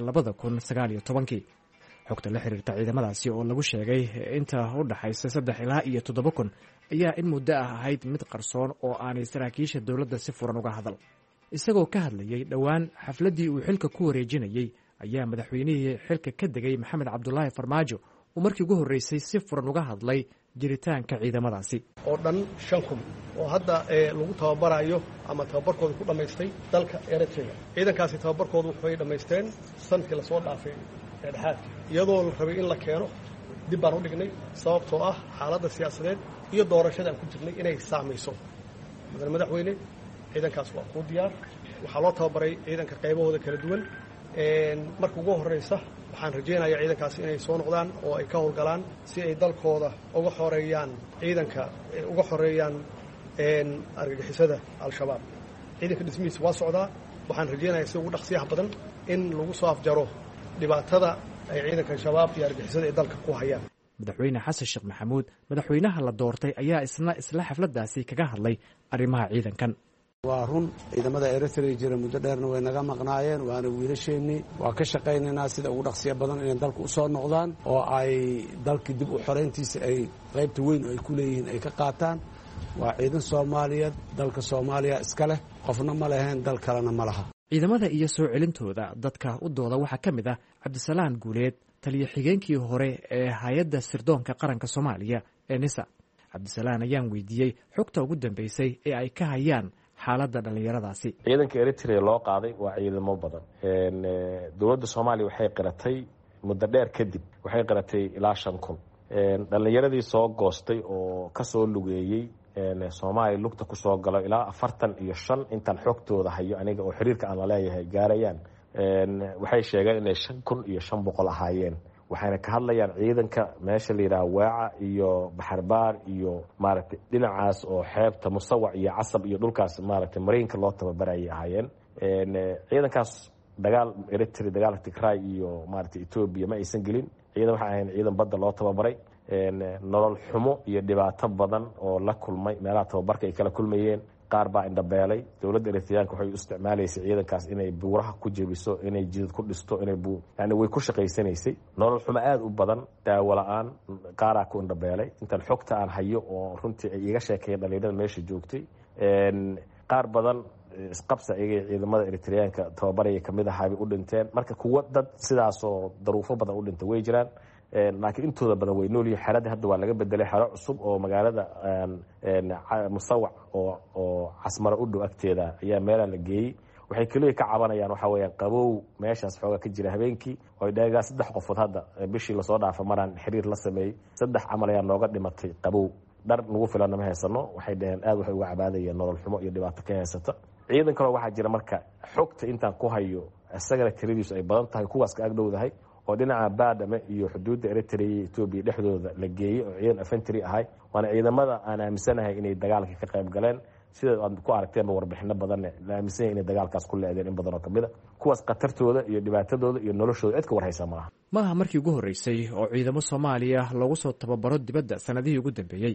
[SPEAKER 13] 2019. xogta la xiriirta ciidamadaasi oo lagu sheegay inta u dhaxaysa 3 ilaa iyo 7 kun ayaa in muddo ah ahayd mid qarsoon oo aanay saraakiisha dowladda si furan uga hadal. isagoo ka hadlayay dhowaan xafladdii uu xilka ku wareejinayey ayaa madaxweynihii xilka ka degay maxamed cabdulaahi farmaajo uu markii ugu horreysay si furan uga hadlay jiritaanka ciidamadaasi
[SPEAKER 14] oo dhan 5 kun oo hadda lagu tababarayo ama tababarkooda ku dhammaystay dalka Eritrea. ciidankaasi tababarkoodu waxay dhammaysteen sanadkii la soo dhaafay iyadoo la rabay in la keeno dib baan u dhignay sababtoo ah xaaladda siyaasadeed iyo doorashada aan ku jirnay inay saamayso. madaxweyne ciidankaas waa ku diyaar. waxaa loo tababaray ciidanka qaybahooda kala duwan. marka ugu horreysa waxaan rajaynayaa ciidankaasi inay soo noqdaan oo ay ka howlgalaan si ay dalkooda uga xoreeyaan ciidanka uga xoreeyaan argagixisada al-shabaab. ciidanka dhismihiisa waa socdaa. waxaan rajaynayaa si ugu dhaqsiyaha badan in lagu soo afjaro dhibaatada ay ciidanka shabaab iyo argixisada ay dalka ku hayaan.
[SPEAKER 13] madaxweyne xasan sheekh maxamuud madaxweynaha la doortay ayaa isla xafladdaasi kaga hadlay arrimaha ciidankan.
[SPEAKER 15] waa run ciidamada Eritrea jira muddo dheerna way naga maqnaayeen waana wiilasheennii waa ka shaqaynaynaa sida ugu dhaqsiya badan inay dalka u soo noqdaan oo ay dalkii dib u xoreyntiisa ay qaybta weyn oo ay ku leeyihiin ay ka qaataan. waa ciidan Soomaaliyeed dalka Soomaaliya iska leh qofna ma leheen dal kalena ma laha.
[SPEAKER 13] ciidamada iyo soo celintooda dadka u dooda waxaa ka mid ah cabdisalaan guuleed taliye xigeenkii hore ee hay-adda sirdoonka qaranka Soomaaliya ee NISA. cabdisalaan ayaan weydiiyey xogta ugu dambeysay ee ay ka hayaan xaaladda dhallinyaradaasi.
[SPEAKER 16] ciidanka Eritrea loo qaaday waa ciidamo badan. dowladda Soomaaliya waxay qiratay muddo dheer kadib waxay qiratay ilaa 5 kun. dhallinyaradii soo goostay oo ka soo lugeeyey Soomaaliya lugta ku soo galo ilaa 45 intaan xogtooda hayo aniga oo xiriirka aan la leeyahay gaarayaan. waxay sheegeen inay 5,500 ahaayeen. waxayna ka hadlayaan ciidanka meesha la yiraahdo Waaca iyo Baxarbaar iyo maaragtay dhinacaas oo xeebta Musawac iyo Casab iyo dhulkaas maaragtay mariinka loo tababarayay ahaayeen. ciidankaas dagaal Eritrea dagaal Tigray iyo maaragtay Ethiopia ma aysan gelin. ciidan waxa ahayn ciidan badda loo tababaray. nolol xumo iyo dhibaato badan oo la kulmay meelaha tababarka ay kala kulmayeen. qaar baa indhabeelay. dowladda Eritreaanka waxay u isticmaalaysay ciidankaas inay buuraha ku jebiso inay jidad ku dhisto inay yani way ku shaqaysanaysay. nolol xumo aad u badan daawo la'aan qaaraa ku indhabeelay. intaan xogta aan hayo oo runtii ay iga sheekeeyeen dhalinyarada meesha joogtay. qaar badan isqabsa iyaga ciidamada Eritreaanka tababaraya kamid ahaa bay u dhinteen. marka kuwa dad sidaasoo daruufo badan u dhintay way jiraan. laakiin intooda badan way nool yihiin. xeradii hadda waa laga bedelay xero cusub oo magaalada Musawac oo Casmara u dhow agteeda ayaa meelaha la geeyey. waxay kaliya ka cabanayaan waxa weeyaan qabow meeshaas xooga ka jira habeenkii oo ay dhagaa 3 qofood hadda bishii la soo dhaafay maraan xiriir la sameeyay 3 camal ayaa nooga dhimatay qabow. dhar nagu filan ma haysano. waxay dhaheen aad waxay uga cabaadayeen nolol xumo iyo dhibaato ka haysata. ciidan kale waxaa jira marka xogta intaan ku hayo asagana tiradiisu ay badan tahay kuwaas ka agdhowdahay oo dhinaca Baadame iyo xuduudda Eritrea iyo Ethiopia dhexdooda la geeyay oo ciidan infantry ahay. waana ciidamada aan aaminsanahay inay dagaalka ka qayb galeen sida aad ku aragteen warbixino badan la aaminsan inay dagaalkaas ku leedeen in badan oo kamid ah. kuwaas qatartooda iyo dhibaatadooda iyo noloshooda cid ka warhaysa maaha.
[SPEAKER 13] maaha markii ugu horreysay oo ciidamo Soomaaliya lagu soo tababaro dibadda sanadihii ugu dambeeyey.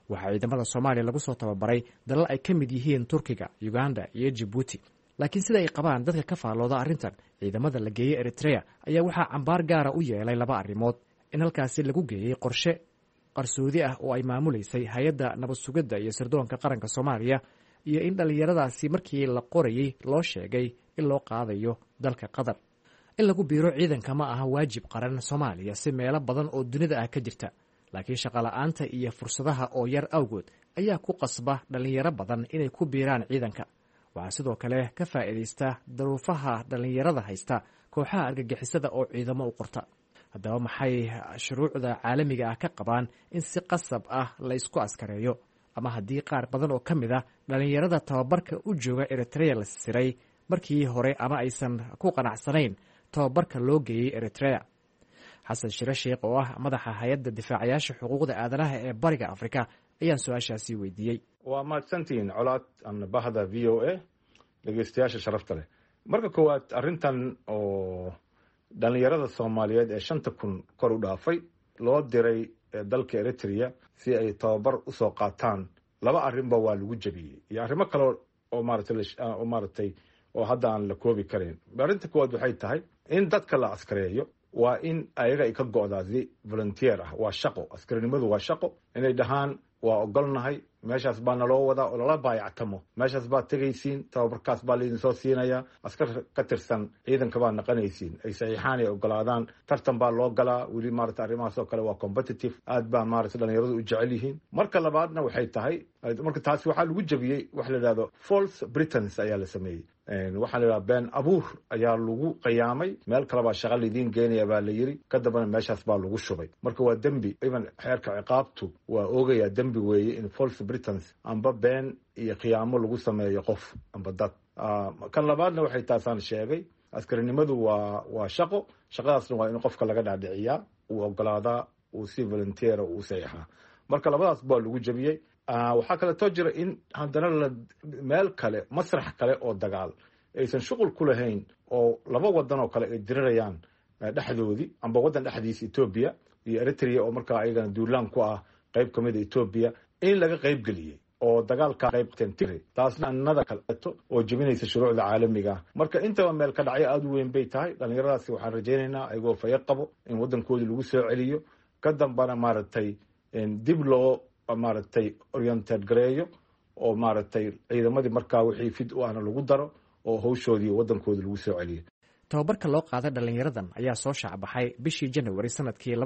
[SPEAKER 13] waxaa ciidamada soomaaliya lagu soo tababaray dalal ay ka mid yihiin turkiga, uganda iyo jibuuti. laakiin sida ay qabaan dadka ka faallooda arrintan, ciidamada la geeyey eritrea ayaa waxaa cambaar gaara u yeelay laba arrimood: in halkaasi lagu geeyey qorshe qarsoodi ah oo ay maamulaysay hay-adda nabad sugidda iyo sirdoonka qaranka soomaaliya, iyo in dhallinyaradaasi markii la qorayey loo sheegay in loo qaadayo dalka qatar. in lagu biiro ciidanka ma aha waajib qaran soomaaliya si meelo badan oo dunida ah ka jirta, laakiin shaqola'aanta iyo fursadaha oo yar awgood ayaa ku qasba dhallinyaro badan inay ku biiraan ciidanka. waxaa sidoo kale ka faa'iidaysta daruufaha dhallinyarada haysta kooxaha argagixisada oo ciidamo u qorta. haddaba maxay shuruucda caalamiga ah ka qabaan in si qasab ah la isku askareeyo, ama haddii qaar badan oo ka mid ah dhallinyarada tababarka u jooga eritrea la siray markii hore ama aysan ku qanacsanayn tababarka loo geeyey eritrea? xasan shire sheekh oo ah madaxa hay-adda difaacayaasha xuquuqda aadanaha ee bariga afrika ayaan su-aashaasi weydiiyey.
[SPEAKER 17] waa mahadsantihiin colaad ama bahda v o a dhegeystayaasha sharafta leh. marka koowaad arrintan oo dhallinyarada soomaaliyeed ee 5,000 kor u dhaafay loo diray dalka eritrea si ay tababar usoo qaataan, laba arrinba waa lagu jebiyey iyo arrimo kale oo maaragtay oo hadda aan la koobi karin. arrinta koowaad waxay tahay in dadka la askareeyo waa in ayaga ay ka go'daa si volunteer ah. waa shaqo, askarinimadu waa shaqo. inay dhahaan waa ogolnahay, meeshaas baa naloo wadaa oo lala baayactamo, meeshaas baad tegaysiin, tababarkaas baa laydin soo siinayaa, askar ka tirsan ciidanka baa naqanaysiin, ay saxiixaan ay ogolaadaan, tartan baa loo galaa. weli maarata arrimahaas oo kale waa competitive, aad baa maarata dhalinyaradu u jecel yihiin. marka labaadna waxay tahay, marka taasi waxaa lagu jebiyey wax la yidhahdo false pretense ayaa la sameeyey. waxaa la yidhahda been abuur ayaa lagu qiyaamay, meel kale baa shaqa laydiin geenaya baa la yiri, ka dambana meeshaas baa lagu shubay. marka waa dembi, even xeerka ciqaabtu waa oogayaa dembi weeye in false pretense amba been iyo khiyaamo lagu sameeyo qof amba dad. kan labaadna waxay taasaan sheegay, askarinimadu waa shaqo, shaqadaasna waa in qofka laga dhaadhiciyaa, uu ogolaadaa, uu si volunteera uu saxiixaa. marka labadaas baa lagu jebiyey. waxaa kaleetoo jira in haddana meel kale, masrax kale oo dagaal aysan shuqul ku lahayn, oo laba wadan oo kale ay dirirayaan dhexdoodii, amba waddan dhexdiisa Ethiopia iyo Eritrea oo markaa ayagana duulaan ku ah qayb ka mid ah Ethiopia, in laga qayb geliyey oo dagaalka qayb qaateen. taasna annada kaleeto oo jebinaysa shuruucda caalamiga ah. marka intaba meel ka dhacyo aada u weyn bay tahay. dhallinyaradaasi waxaan rajaynaynaa ayagoo fayo qabo in waddankoodii lagu soo celiyo, ka dambana maaragtay dib loo maaragtay oriented gareeyo oo maaragtay ciidamadii markaa wixii fid u ahna lagu daro oo hawshoodii waddankoodii lagu soo celiyo.
[SPEAKER 13] tababarka loo qaaday dhallinyaradan ayaa soo shaacbaxay bishii January sanadkii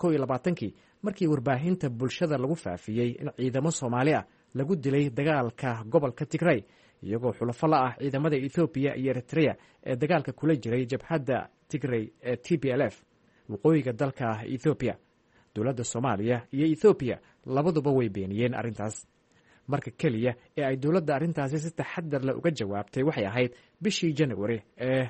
[SPEAKER 13] 2021 markii warbaahinta bulshada lagu faafiyey in ciidamo Soomaali ah lagu dilay dagaalka gobolka Tigray, iyagoo xulafo la ah ciidamada Ethiopia iyo Eritrea ee dagaalka kula jiray jabhadda Tigray ee TPLF waqooyiga dalka Ethiopia. dowladda Soomaaliya iyo Ethiopia labaduba way beeniyeen arrintaas. marka keliya ee ay dowladda arrintaasi si taxadar leh uga jawaabtay waxay ahayd bishii January ee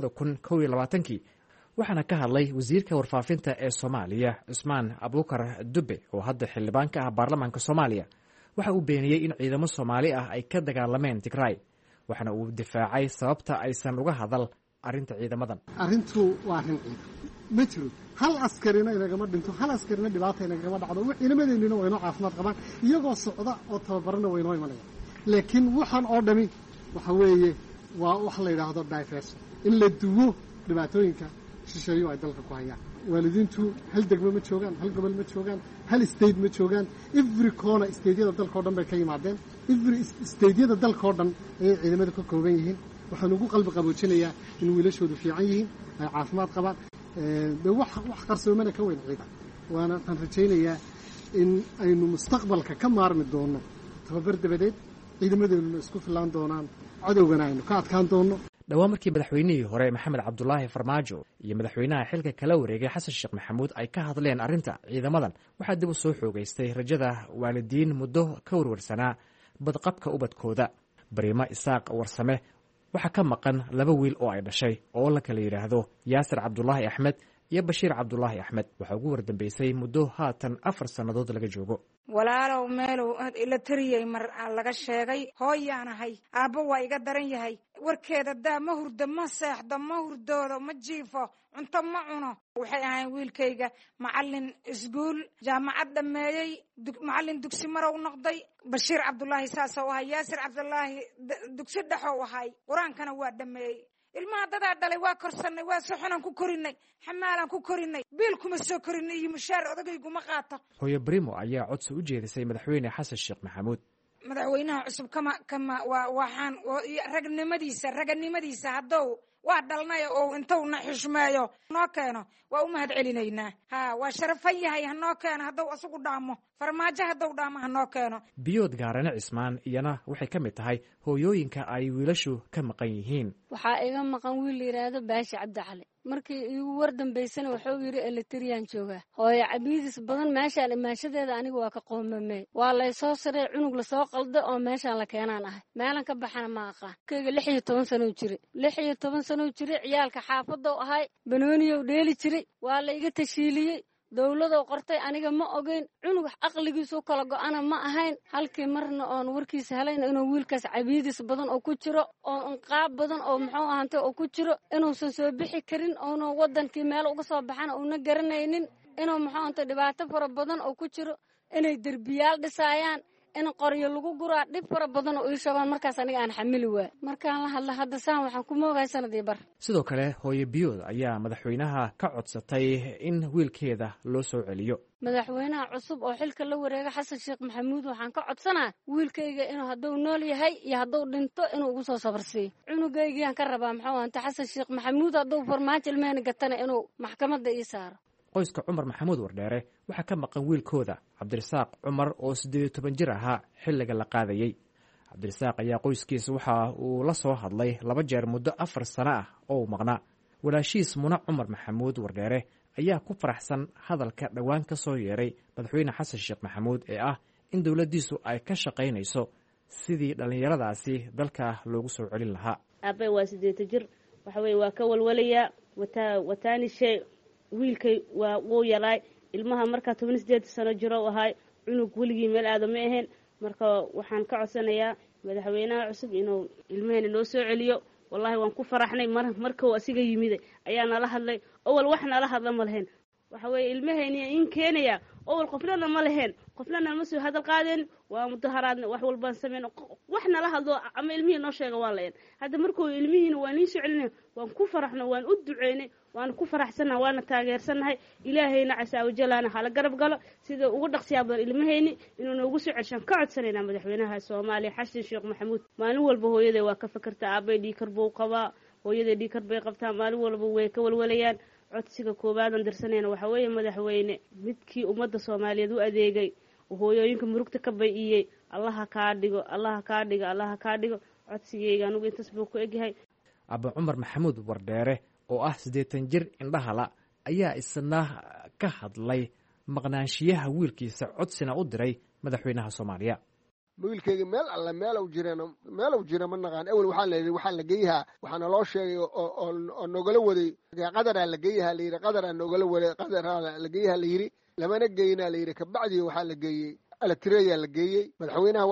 [SPEAKER 13] 2021, waxaana ka hadlay wasiirka warfaafinta ee Soomaaliya Cusmaan Abuukar Dube oo hadda xildhibaan ka ah baarlamaanka Soomaaliya. waxa uu beeniyey in ciidamo Soomaali ah ay ka dagaalameen Tigray, waxaana uu difaacay sababta aysan uga hadal arrinta ciidamadan.
[SPEAKER 18] arrintu waa arrin ciidan ma jiro, hal askarina inagama dhinto, hal askarina dhibaata inagama dhacdo. ciidamadeennina waynoo caafimaad qabaan, iyagoo socda oo tababarana waynoo imanaya. laakiin waxaan oo dhami waxa weeye waa wax la yidhaahdo diversion, in la duwo dhibaatooyinka shisheeyo ay dalka ku hayaan. waalidiintu hal degmo ma joogaan, hal gobol ma joogaan, hal state ma joogaan. every corner stateyada dalka oo dhan bay ka yimaadeen. every stateyada dalka oo dhan ayay ciidamada ka kooban yihiin. waxaan ugu qalbi qaboojinayaa in wiilashoodu fiican yihiin, ay caafimaad qabaan. wax qarsoomana ka weyn ciidan. waxaan rajaynayaa in aynu mustaqbalka ka maarmi doono tababar dabadeed, ciidamadeennuna isku filaan doonaan, cadowgana aynu ka adkaan doono.
[SPEAKER 13] dhowaan markii madaxweynihii hore Maxamed Cabdulaahi Farmaajo iyo madaxweynaha xilka kala wareegay Xasan Sheekh Maxamuud ay ka hadleen arrinta ciidamadan, waxaa dib u soo xoogaystay rajada waalidiin muddo ka warwarsanaa badqabka ubadkooda. Bariima Isaaq Warsame waxaa ka maqan 2 wiil oo ay dhashay oo la kala yidhaahdo Yaasir Cabdulaahi Axmed iyo bashiir cabdulaahi axmed waxaa ugu wardambeysay muddo haatan 4 sannadood laga joogo.
[SPEAKER 19] walaalow meelow ila tariyey mar laga sheegay hooyaanahay aabbo waa iga daran yahay warkeeda daa ma hurdo ma seexdo ma hurdoodo ma jiifo cunto ma cuno waxay ahayn wiilkayga macallin iskuul jaamacad dhameeyey macallin dugsi marow noqday bashiir cabdulaahi saasoo ahay yaasir cabdulaahi dugsi dhexow ahay qur-aankana waa dhameeyey ilmaha dadaa dhalay waa korsanay waa soxonaan ku korinay xamaalaan ku korinay biil kuma soo korinay iyo mushaar odayguma qaato.
[SPEAKER 13] hooyo brimo ayaa codsi u jeedisay madaxweyne xasan sheekh maxamuud.
[SPEAKER 19] madaxweynaha cusub kama waxaan raganimadiisa haddou waa dhalnay oo intuu na xushmeeyo noo keeno waa u mahad celinaynaa. waa sharafan yahay hanoo keeno hadduu isagu dhaamo farmaajo hadduu dhaamo hanoo keeno.
[SPEAKER 13] biyood gaarane cismaan iyana waxay ka mid tahay hooyooyinka ay wiilashu ka maqan yihiin.
[SPEAKER 3] waxaa iga maqan wiil la yidhaahdo baashi cabdicali markii iigu war dambaysana wuxuu yidhi eletriyaan joogaa hooyo cabiidis badan meeshaan imaanshadeeda aniga waa ka qoomamey waa laysoo sarey cunug lasoo qalda oo meeshaan la keenaan ahay meelan ka baxana ma aqaan kayga 16 sano jire 16 sano jire ciyaalka xaafadou ahay banooniyow dheeli jiray waa la iga tashiiliyey dawladow qortay aniga ma ogeyn cunug aqligiisu kala go'ana ma ahayn halkii marna oon warkiisa helayn inuu wiilkaas cabiidis badan oo ku jiro oo qaab badan oo muxuu ahaantay oo ku jiro inuusan soo bixi karin oo wadankii meel uga soo baxana uuna garanaynin inuu muxuu ahaantay dhibaato fara badan oo ku jiro inay derbiyaal dhisaayaan in qoryo lagu guraa dhib fara badan oo ii sheegaan markaas aniga aan xamili waay markaan la hadla hadda saan waxaan ku moogahay sanadii bar.
[SPEAKER 13] sidoo kale hooyo biyood ayaa madaxweynaha ka codsatay in wiilkeeda loo soo celiyo.
[SPEAKER 3] madaxweynaha cusub oo xilka la wareega xasan sheekh maxamuud waxaan ka codsanaa wiilkayga inuu hadduu nool yahay iyo hadduu dhinto inuu ugu soo sabarsiiyo cunugaygiyaan ka rabaa muxuu ahaantay xasan sheekh maxamuud hadduu farmaajo ilmehena gatana inuu maxkamadda ii saaro.
[SPEAKER 13] qoyska cumar maxamuud wardheere waxaa ka maqan wiilkooda cabdirasaaq cumar oo 18 jir ahaa xilliga la qaadayey. cabdirasaaq ayaa qoyskiisa waxa uu la soo hadlay 2 jeer muddo 4 sano ah oo uu maqnaa. walaashiis muna cumar maxamuud wardheere ayaa ku faraxsan hadalka dhowaan ka soo yeeray madaxweyne xasan sheekh maxamuud ee ah in dowladdiisu ay ka shaqaynayso sidii dhallinyaradaasi dalka loogu soo celin lahaa.
[SPEAKER 20] aabbe waa 8 jir waxa weeye waa ka walwalayaa wataani shay wiilkay waa wuu yaraay ilmaha markaa 18 sano jiro ahay cunug weligii meel aada ma ahayn marka waxaan ka codsanayaa madaxweynaha cusub inuu ilmaheena noo soo celiyo. wallahi waan ku faraxnay markuu asiga yimid ayaa nala hadlay awal wax nala hadla ma lahayn waxa weeye ilmaheena in keenaya awal qofnana ma lahayn qofnana ma soo hadal qaadeen waa mudaharaadna wax walbaan sameeyno wax nala hadlo ama ilmihii noo sheega waa leen hadda markuu ilmihiina waan ii soo celinay waan ku faraxno waan u duceynay waan ku faraxsanahay waana taageersanahay ilaahayna casaawo jalaana hala garab galo sida ugu dhaqsiyaa badan ilmaheeni inuu noogu soo celshaan ka codsanayna madaxweynaha Soomaaliya xasan sheekh maxamuud. maalin walba hooyaday waa ka fakartaa aabay dhiikar buu qabaa hooyaday dhiikar bay qabtaa maalin walba way ka walwalayaan. codsiga koobaadan dirsanayna waxa weeye madaxweyne midkii ummadda Soomaaliyeed u adeegay hooyooyinka murugta ka bay'iyay allaha kaa dhigo allaha kaa dhigo allaha kaa dhigo codsigayga anigu intaas buu ku egyahay.
[SPEAKER 13] abba cumar maxamuud wardheere oo ah 80 jir indhahala ayaa isna ka hadlay maqnaanshiyaha wiilkiisa codsina u diray madaxweynaha Soomaaliya.
[SPEAKER 21] wiilkayga meel alle meelow jira ma naqaan awal waxaa la geeyahaa waxaana loo sheegay oo nogala waday qadaraa la geeyahaa la yidhi qadaraa nogala waday qadaraa la geeyahaa la yidhi lamana geeyinaa la yidhi kabacdii waxaa la geeyey alatriyaa la geeyey. madaxweynaha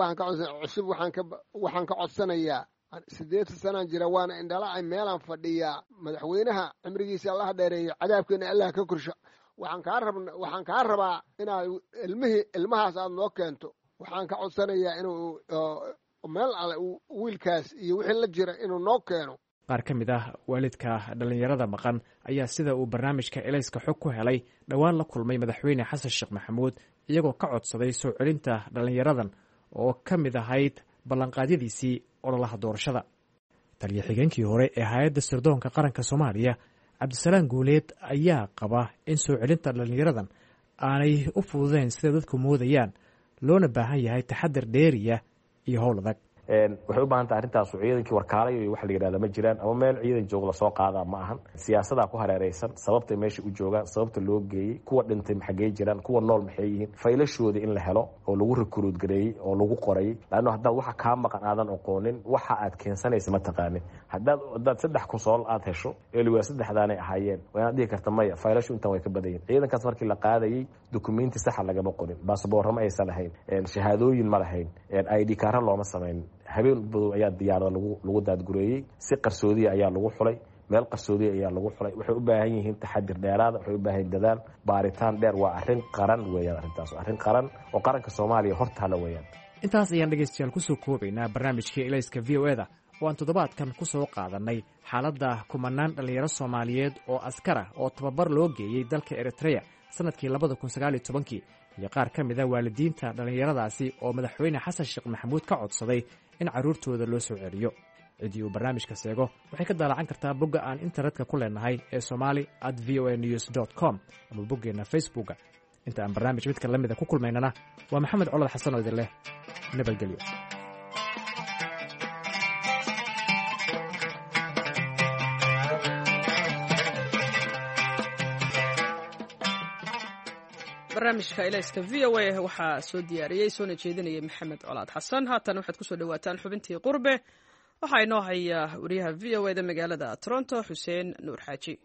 [SPEAKER 21] waxaan ka codsanayaa 8 sanaan jira waana indhalacay meelaan fadhiyaa madaxweynaha cimrigiisa allaha dheereeyo cadaabkeena allah ka korsho waxaan kaa rabaa inaad ilmahaas aad noo keento. waxaan ka codsanayaa inuu meel alle wiilkaas iyo wixii la jira inuu noo keeno.
[SPEAKER 13] qaar ka mid ah waalidka dhallinyarada maqan ayaa sida uu barnaamijka elayska xog ku helay dhowaan la kulmay madaxweyne xasan sheekh maxamuud iyagoo ka codsaday soo celinta dhallinyaradan oo ka mid ahayd ballanqaadyadiisii ololaha doorashada. taliya xigeenkii hore ee hay-adda sirdoonka qaranka Soomaaliya cabdisalaam guuleed ayaa qaba in soo celinta dhallinyaradan aanay u fududeyn sida dadku moodayaan loona baahan yahay taxadar dheeriya iyo howl adag.
[SPEAKER 16] waxay u baahan tahay arrintaas ciidankii warkaalayo iyo waxa la yidhahda ma jiraan ama meel ciidan joog lasoo qaadaa ma ahan siyaasadaa ku hareereysan sababtay meesha u joogaan sababta loo geeyey kuwa dhintay maxagee jiraan kuwa nool maxay yihiin faylashooda in la helo oo lagu recruit gareeyey oo lagu qorayay laanno haddaad waxa kaa maqan aadan aqoonin waxa aad keensanaysa ma taqaanin haddaad 3 kunsool aad hesho eeliwaa 3daanay ahaayeen waa inaad dhihi karta maya faylashu intan way ka badayin ciidankaas markii la qaadayay dukumenti saxa lagama qorin baasaboorama aysan lahayn shahaadooyin ma lahayn ID kaara looma samayn habeen badow ayaa diyaarada lagu daadgureeyey si qarsoodiya ayaa lagu xulay meel qarsoodiya ayaa lagu xulay waxay u baahan yihiin taxadir dheeraada waxay u baahan yihiin dadaal baaritaan dheer waa arrin qaran weeyaan arrintaas arrin qaran oo qaranka Soomaaliya hortaala weeyaan
[SPEAKER 13] intaas ayaan dhegeystayaal ku soo koobaynaa barnaamijkii Ilayska VOA-da oo aan toddobaadkan ku soo qaadanay xaaladda kumanaan dhalinyaro Soomaaliyeed oo askar ah oo tababar loo geeyey dalka Eritrea sanadkii 2019 iyo qaar ka mid ah waalidiinta dhalinyaradaasi oo madaxweyne xasan sheekh maxamuud ka codsaday in carruurtooda loo soo celiyo cidii uu barnaamijka seego waxay ka daalacan kartaa bogga aan internetka ku leenahay ee somali@voanews.com ama boggeenna facebooka inta aan barnaamij midka la mida ku kulmaynana waa maxamed colad xasan oo idin leh nabadgelyo
[SPEAKER 1] barnaamijka ilayska VOA waxaa soo diyaariyey soona jeedinayay maxamed colaad xasan haatan waxaad ku soo dhawaataan xubintii qurbe waxaa inoo haya wariyaha VOA da magaalada Toronto Xuseen Nuur Xaaji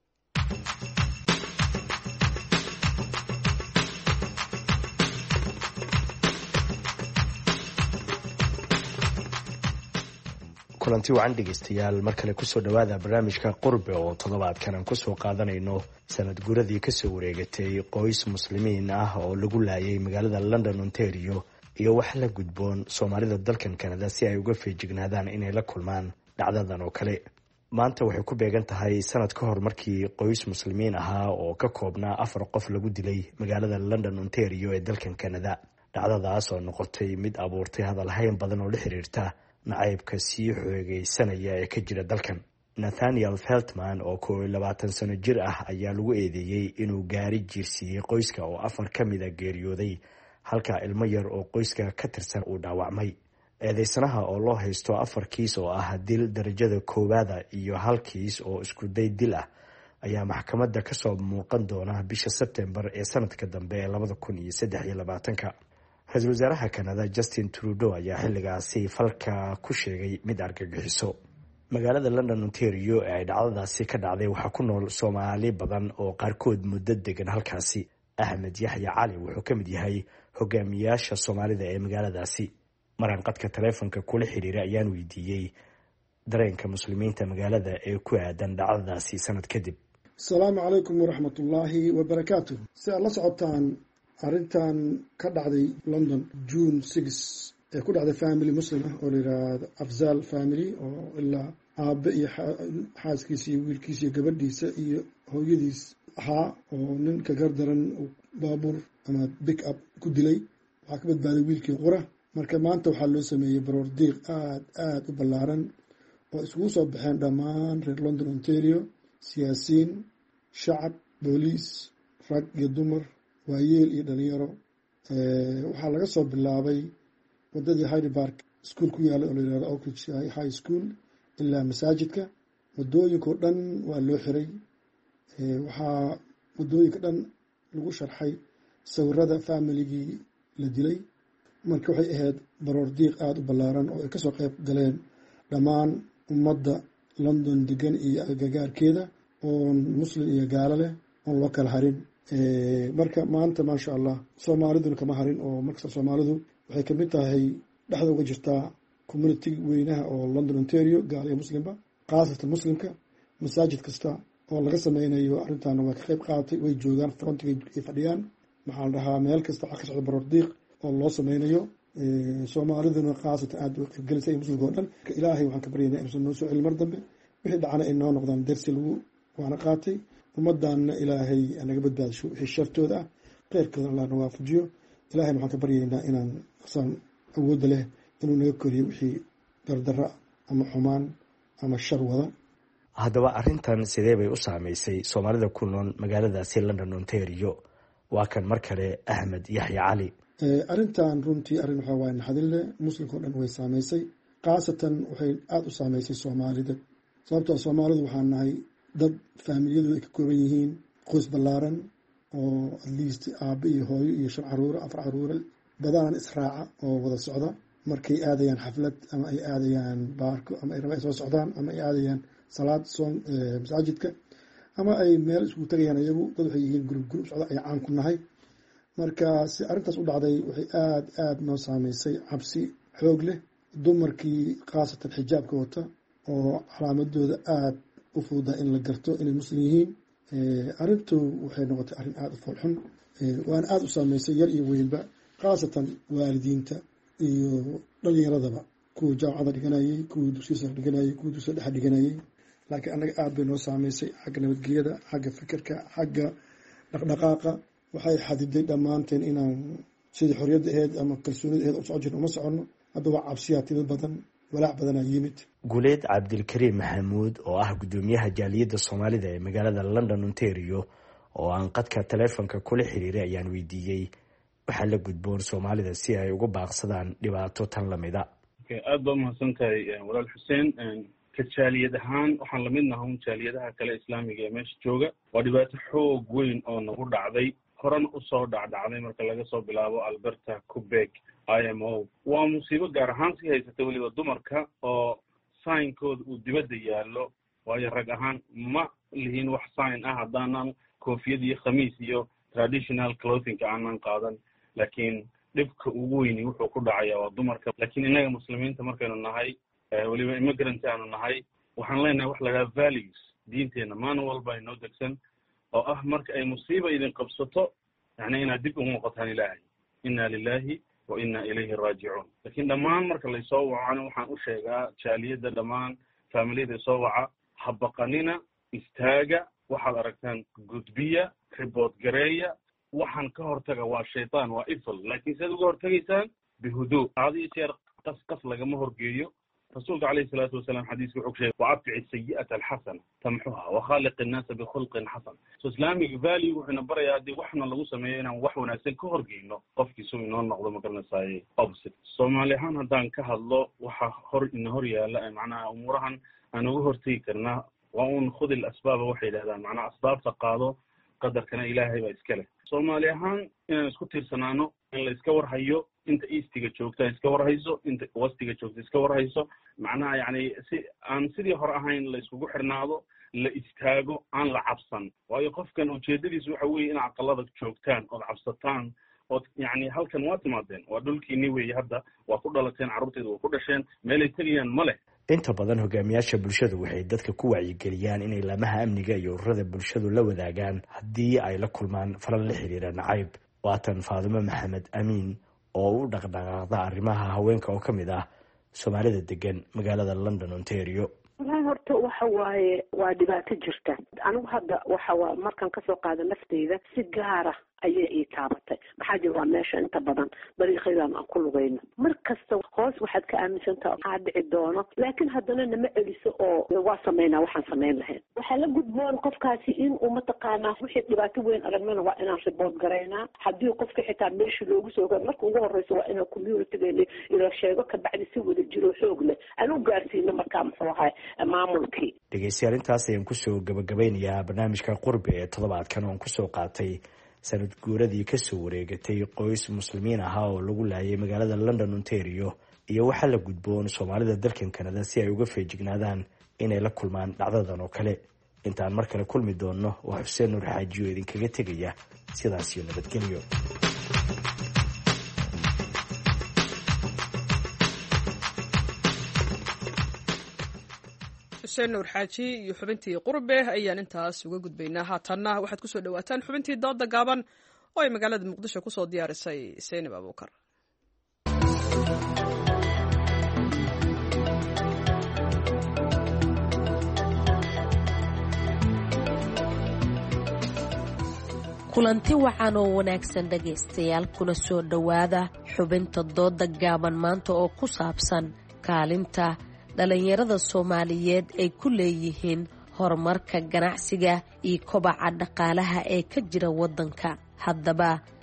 [SPEAKER 4] kulanti wacan dhegeystayaal mar kale kusoo dhawaada barnaamijka qurbe oo toddobaadkan aan kusoo qaadanayno sanad guuradii kasoo wareegatay qoys muslimiin ah oo lagu laayay magaalada London Ontario iyo wax la gudboon Soomaalida dalkan Canada si ay uga feejignaadaan inay la kulmaan dhacdadan oo kale maanta waxay ku beegan tahay sanad ka hor markii qoys muslimiin ahaa oo ka koobnaa 4 qof lagu dilay magaalada London Ontario ee dalkan Canada dhacdadaas oo noqotay mid abuurtay hadal hayn badan oo la xiriirta nacaybka sii xoogaysanaya ee ka jira dalkan Nathaniel Feltman oo 22 sano jir ah ayaa lagu eedeeyay inuu gaari jiirsiiyey qoyska oo 4 ka mid ah geeriyooday halka ilmo yar oo qoyska ka tirsan uu dhaawacmay eedeysanaha oo loo haysto 4 kiis oo ah dil darajada koowaad iyo 1 kiis oo isku day dil ah ayaa maxkamadda ka soo muuqan doona bisha September ee sanadka dambe ee 2023 ra-iisul wasaaraha Canada Justin Trudeau ayaa xilligaasi falka ku sheegay mid argagixiso magaalada London Ontario ee ay dhacdadaasi ka dhacday waxaa ku nool Soomaali badan oo qaarkood muddo degan halkaasi Ahmed Yaxya Cali wuxuu ka mid yahay hogaamiyaasha Soomaalida ee magaaladaasi maraan qadka taleefanka kula xiriiray ayaan weydiiyey dareenka muslimiinta magaalada ee ku aadan dhacdadaasi sanad kadib
[SPEAKER 22] asalaamu calaykum waraxmatullaahi wabarakaatuh si aad la socotaan arrintan ka dhacday London June 6 ee ku dhacday family muslim ah oo la yiraahdo Afzal family oo ilaa aabe iyo xaaskiisa iyo wiilkiisa iyo gabadhiisa iyo hooyadiis ahaa oo nin ka gardaran baabuur ama pick up ku dilay waxaa ka badbaaday wiilkii qura marka maanta waxaa loo sameeyey baroor diiq aad u ballaaran oo isugu soo baxeen dhammaan reer London Ontario siyaasiyiin shacab booliis rag iyo dumar waayeel iyo dhalinyaro waxaa laga soo bilaabay wadadii Hyde Park school ku yaala oo la yiraahdo Oakridge High School ilaa masaajidka wadooyinkoo dhan waa loo xiray waxaa wadooyinka dhan lagu sharxay sawirada familigii la dilay marka waxay ahayd baroor diiq aada u ballaaran oo ay kasoo qayb galeen dhammaan ummadda London degan iyo agagaarkeeda oon muslim iyo gaalo leh oon loo kala harin marka maanta maasha allah soomaaliduna kama harin oo markasta soomaalidu waxay kamid tahay dhexda uga jirtaa community weynaha oo London Ontario gaal iyo muslimba qaasatan muslimka masaajid kasta oo laga sameynayo arrintan waa ka qayb qaatay way joogaan frontiga ay fadhiyaan maxaa la dhahaa meel kasta waxaa ka socda baroor diiq oo loo sameynayo soomaaliduna qaasatan aad u qaybgelisay muslimka oo dhan ilaahay waxaan ka baryaynaa inuusan noo soo celin mar dambe wixii dhacana ay noo noqdaan dersi lagu waana qaatay ummaddaanna ilaahay naga badbaadisho wixii shartooda ah kheyrkooda allah na waafajiyo ilaahay waxaan ka baryaynaa inaan asaan awoodda leh inuu naga koriyo wixii dardara ama xumaan ama shar wada
[SPEAKER 4] haddaba arrintan sidee bay u saameysay Soomaalida ku nool magaaladaasi London Ontario waa kan mar kale Ahmed Yaxya Cali
[SPEAKER 22] arrintan runtii arrin waxaa waaye naxdin leh, muslimka o dhan way saamaysay, khaasatan waxay aada u saamaysay soomaalida. sababtoo soomaalidu waxaan nahay dad faamiliyadooda ay ka kooban yihiin qoys ballaaran oo at least aabbe iyo hooyo iyo 5 caruura 4 caruura badanaan israaca oo wada socda markay aadayaan xaflad ama ay aadayaan baarko ama ay rabaan soo socdaan ama ay aadayaan salaad soon masaajidka ama ay meel isku tagayaan. iyagu dad waxay yihiin group socda ay caan ku nahay. marka si arrintaas u dhacday waxay aada noo saamaysay cabsi xoog leh. dumarkii khaasatan xijaabka wata oo calaamadooda aada u fududa in la garto inay muslim yihiin. arrintu waxay noqotay arrin aada u foolxun, waana aada u saamaysay yar iyo weynba, khaasatan waalidiinta iyo dhalinyaradaba, kuwa jaamacada dhiganayay, kuwa dugsiya sare dhiganayay, kuwa dugsiya dhexe dhiganayay. laakiin annaga aada bay noo saamaysay xagga nabadgelyada, xagga fikirka, xagga dhaqdhaqaaqa. waxay xadiday dhammaanteen inaan sidii xorriyadda aheyd ama kalsoonida aheyd u socon jirna uma soconno. hadda waa cabsiyaa timo badan, walaac badanaa yimid.
[SPEAKER 4] guuleed cabdilkariim maxamuud oo ah guddoomiyaha jaaliyadda soomaalida ee magaalada London Ontario oo aan qadka taleefanka kula xiriiray ayaan weydiiyey waxaa la gudboon soomaalida si ay uga baaqsadaan dhibaato tan lamida.
[SPEAKER 2] aad baa umahadsan tahay walaal xuseen. ka jaaliyad ahaan waxaan lamid nahay jaaliyadaha kale islaamiga ee meesha jooga. waa dhibaato xoog weyn oo nagu dhacday, horan usoo dhacdhacday marka laga soo bilaabo Alberta, Quebec, IMO. waa musiibo gaar ahaan sii haysata weliba dumarka oo signkooda uu dibadda yaallo, waayo rag ahaan ma lihiin wax sign ah haddaanan koofiyad iyo khamiis iyo traditional clothing aanan qaadan. laakiin dhibka ugu weyni wuxuu ku dhacayaa waa dumarka. laakiin innaga muslimiinta markaynu nahay, weliba immigrant aanu nahay, waxaan leenahay wax lagaa values diinteenna maalin walba inoo degsan oo ah marka ay musiiba idin qabsato yani inaad dib ugu noqotaan ilaahay, inna lillahi wa inna ilayhi raajicuun. laakiin dhammaan marka laysoo wacana waxaan u sheegaa jaaliyadda dhammaan faamiliyada soo waca, ha baqanina, istaaga, waxaad aragtaan gudbiya, ribood gareeya. waxaan ka hortaga waa shaytaan, waa ifl. laakiin siaad uga hortagaysaan bihuduu, aadi jeer qas lagama horgeeyo. rasuulka calayhi salaatu wasalaam xadiiska wuxuu sheegay waabtici sayi'ata alxasana tamxuha wakhaaliq innaasa bikhulqin xasan. so islamic value wuxuuna barayaa haddii waxna lagu sameeyo inaan wax wanaagsan ka horgeyno qofkiisu inoo noqdo magaranaysaay opposite. soomaali ahaan haddaan ka hadlo waxa ina hor yaala macnaha umuurahan aan uga hortegi karnaa waa un khudi lasbaaba waxay yidhahdaan, macnaha asbaabta qaado, qadarkana ilaahay baa iska leh. soomaali ahaan inaan isku tiirsanaano, in la iska warhayo, inta eastiga joogta iska warhayso, inta westiga joogta iska warhayso. macnaha yani si aan sidii hore ahayn la iskugu xirnaado, la istaago, aan la cabsan. waayo qofkan ujeedadiisu waxa weeye in aqalada joogtaan ood cabsataan ood yani halkan waa timaadeen, waa dhulkiini weeye, hadda waa ku dhalateen, carruurteeda waa ku dhasheen, meelay tegayaan ma leh.
[SPEAKER 4] inta badan hogaamiyaasha bulshadu waxay dadka ku wacyigeliyaan inay laamaha amniga iyo ururada bulshadu la wadaagaan haddii ay la kulmaan falal la xiriira nacayb. waatan Faadimo Maxamed Amiin oo u dhaqdhaqaaqda arrimaha haweenka oo ka mid ah soomaalida degan magaalada London Ontario.
[SPEAKER 7] wallahi horta waxa waaye waa dhibaato jirta. anigu hadda waxa waa markaan kasoo qaada nafteyda si gaara ayay ii taabatay. maxaa jira waa meesha inta badan dariiqadan aan ku lugayno, mar kasta hoos waxaad ka aaminsantaha waxaa dhici doono, laakiin haddana nama celiso oo waa sameynaa waxaan samayn lahayn. waxaa la gudboon qofkaasi in uu mataqaanaa wixii dhibaato weyn aragnana waa inaan ribood garaynaa. haddii qofka xitaa meeshii loogu soo gaaro marka ugu horeysa waa inaan communitygeena ila sheego, kabacdi si wada jiro xoog leh aan u gaarsiino markaa muxuu ahay maamulkii.
[SPEAKER 4] dhegeystayaal, intaas ayaan kusoo gabagabeynayaa barnaamijka qurbi ee toddobaadkan oon kusoo qaatay sanad guuradii kasoo wareegatay qoys muslimiin ahaa oo lagu laayay magaalada London Ontario iyo waxaa la gudboon soomaalida dalkan Canada si ay uga feejignaadaan inay la kulmaan dhacdadan oo kale. intaan mar kale kulmi doonno waa Xuseen Nuur Xaaji oo idinkaga tegaya sidaas iyo nabadgelyo.
[SPEAKER 1] xuseen nuur xaaji iyo xubintii qurbe ayaan intaas uga gudbaynaa. haatanna waxaad kusoo dhawaataan xubintii dooda gaaban oo ay magaalada muqdisho kusoo diyaarisay Seynab Abuukar.
[SPEAKER 23] kulanti wacan oo wanaagsan dhegaystayaal, kuna soo dhowaada xubinta dooda gaaban maanta oo ku saabsan kaalinta dhalinyarada Soomaaliyeed ay ku leeyihiin horumarka ganacsiga iyo kobaca dhaqaalaha ee ka jira waddanka. haddaba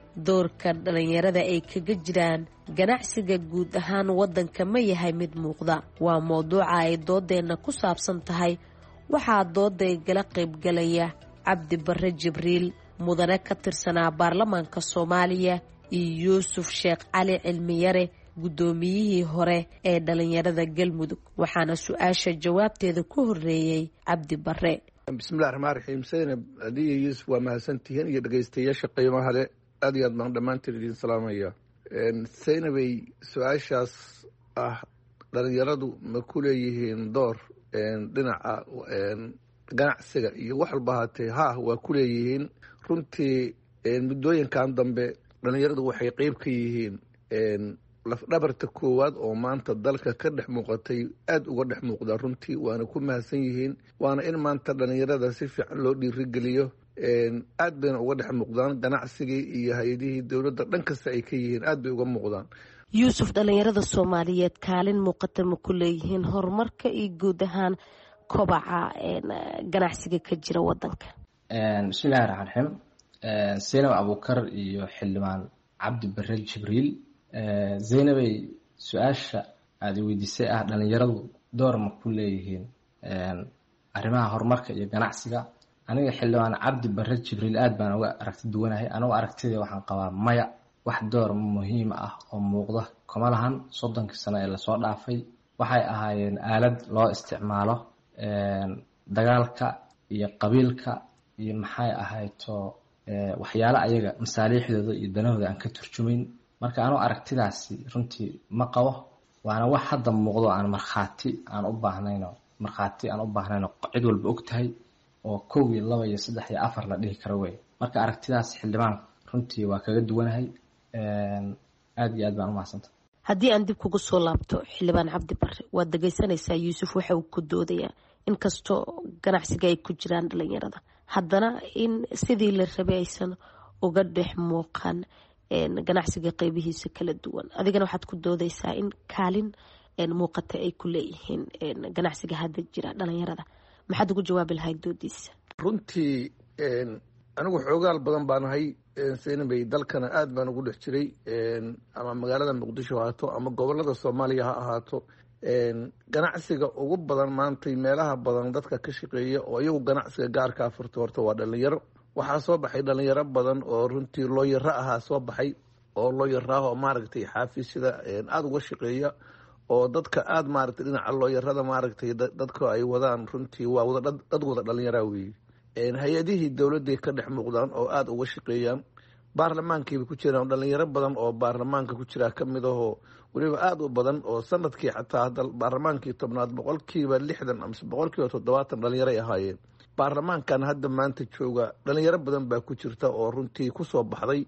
[SPEAKER 23] doorka dhallinyarada ay kaga jiraan ganacsiga guud ahaan waddanka ma yahay mid muuqda. waa mowduuca ay doodeenna ku saabsan tahay. waxaa dooday gala qaybgalaya cabdi barre jibriil, mudane ka tirsanaa baarlamaanka Soomaaliya, iyo yuusuf sheekh cali cilmiyare, guddoomiyihii hore ee dhallinyarada Galmudug. waxaana su-aasha jawaabteeda ku horeeyey cabdi barre.
[SPEAKER 6] bismillahi raxmaan raxiim. Zaynab, adiga yuusuf waa mahadsantihiin iyo dhegaystayaasha qiimaha leh. aad iyo aad baan dhammaantiin idin salaamaya. Zaynabay, su-aashaas ah dhalinyaradu ma ku leeyihiin door dhinaca ganacsiga iyo wax walba ahaatee, waa ku leeyihiin. runtii muddooyinkan dambe dhalinyaradu waxay qeyb ka yihiin lafdhabarta koowaad oo maanta dalka ka dhex muuqatay, aada uga dhex muuqda runtii, waana ku mahadsan yihiin. waana in maanta dhalinyarada si fiican loo dhiirigeliyo. aad bayna uga dhex muuqdaan ganacsigii iyo hay-adihii dowladda, dhan kasta ay ka yihiin, aad bay uga muuqdaan.
[SPEAKER 23] yuusuf, dhallinyarada Soomaaliyeed kaalin muuqata ma ku leeyihiin horumarka iyo guud ahaan kobaca ganacsiga ka jira wadanka?
[SPEAKER 8] bismillahi raxmaan raxiim. Zaynab Abuukar iyo xildhibaan cabdi barre jibriil. Zaynabay, su-aasha aada weydiisay ah dhalinyaradu door ma ku leeyihiin arrimaha horumarka iyo ganacsiga, aniga xildhibaan cabdi barre jibriil aad baan uga aragti duwanahay. anigu aragtida waxaan qabaa maya, wax door muhiim ah oo muuqda kuma lahan. 30 sano ee lasoo dhaafay waxay ahaayeen aalad loo isticmaalo dagaalka iyo qabiilka iyo maxay ahayto waxyaalo ayaga masaaliixdooda iyo danahooda aan ka turjumayn. marka anigu aragtidaasi runtii ma qabo, waana wax hadda muuqdo aan markhaati aan u baahnayno cid walba og tahay oo 1 iyo 2 iyo 3 iyo 4 la dhihi karo wey. marka aragtidaas xildhibaan runtii waa kaga duwanahay. aad iyo aad baan u mahadsantay.
[SPEAKER 23] haddii aan dib kugu soo laabto xildhibaan cabdi barre, waad dhegaysanaysaa yuusuf waxa uu ku doodayaa inkastoo ganacsiga ay ku jiraan dhalinyarada, haddana in sidii la rabay aysan uga dhex muuqan ganacsiga qaybihiisa kala duwan. adigana waxaad ku doodaysaa in kaalin muuqata ay ku leeyihiin ganacsiga hadda jira dhalinyarada. maxaad ugu jawaabi lahayd doodiisa?
[SPEAKER 6] runtii anigu xoogaal badan baan ahay Zaynabay, dalkana aad baan ugu dhex jiray, ama magaalada Muqdisho ha ahaato ama gobolada Soomaaliya ha ahaato. ganacsiga ugu badan maantay meelaha badan dadka ka shaqeeya oo iyagu ganacsiga gaarka furta horta waa dhalinyaro. waxaa soo baxay dhalinyaro badan oo runtii looyaro ahaa soo baxay, oo looyaraah oo maaragtay xaafisyada aada uga shaqeeya, oo dadka aada maaragtay dhinaca looyarada maaragtay dadka ay wadaan runtii waa dad wada dhalinyara weeye. hay-adihii dowladday ka dhex muuqdaan oo aada uga shaqeeyaan. baarlamaankiiba ku jiraan dhalinyaro badan oo baarlamaanka ku jira ka mid ahoo weliba aada u badan, oo sanadkii xataa hadda baarlamaankii 10aad 60% amase 70% dhalinyaro ay ahaayeen. baarlamaankan hadda maanta jooga dhalinyaro badan baa ku jirta oo runtii kusoo baxday.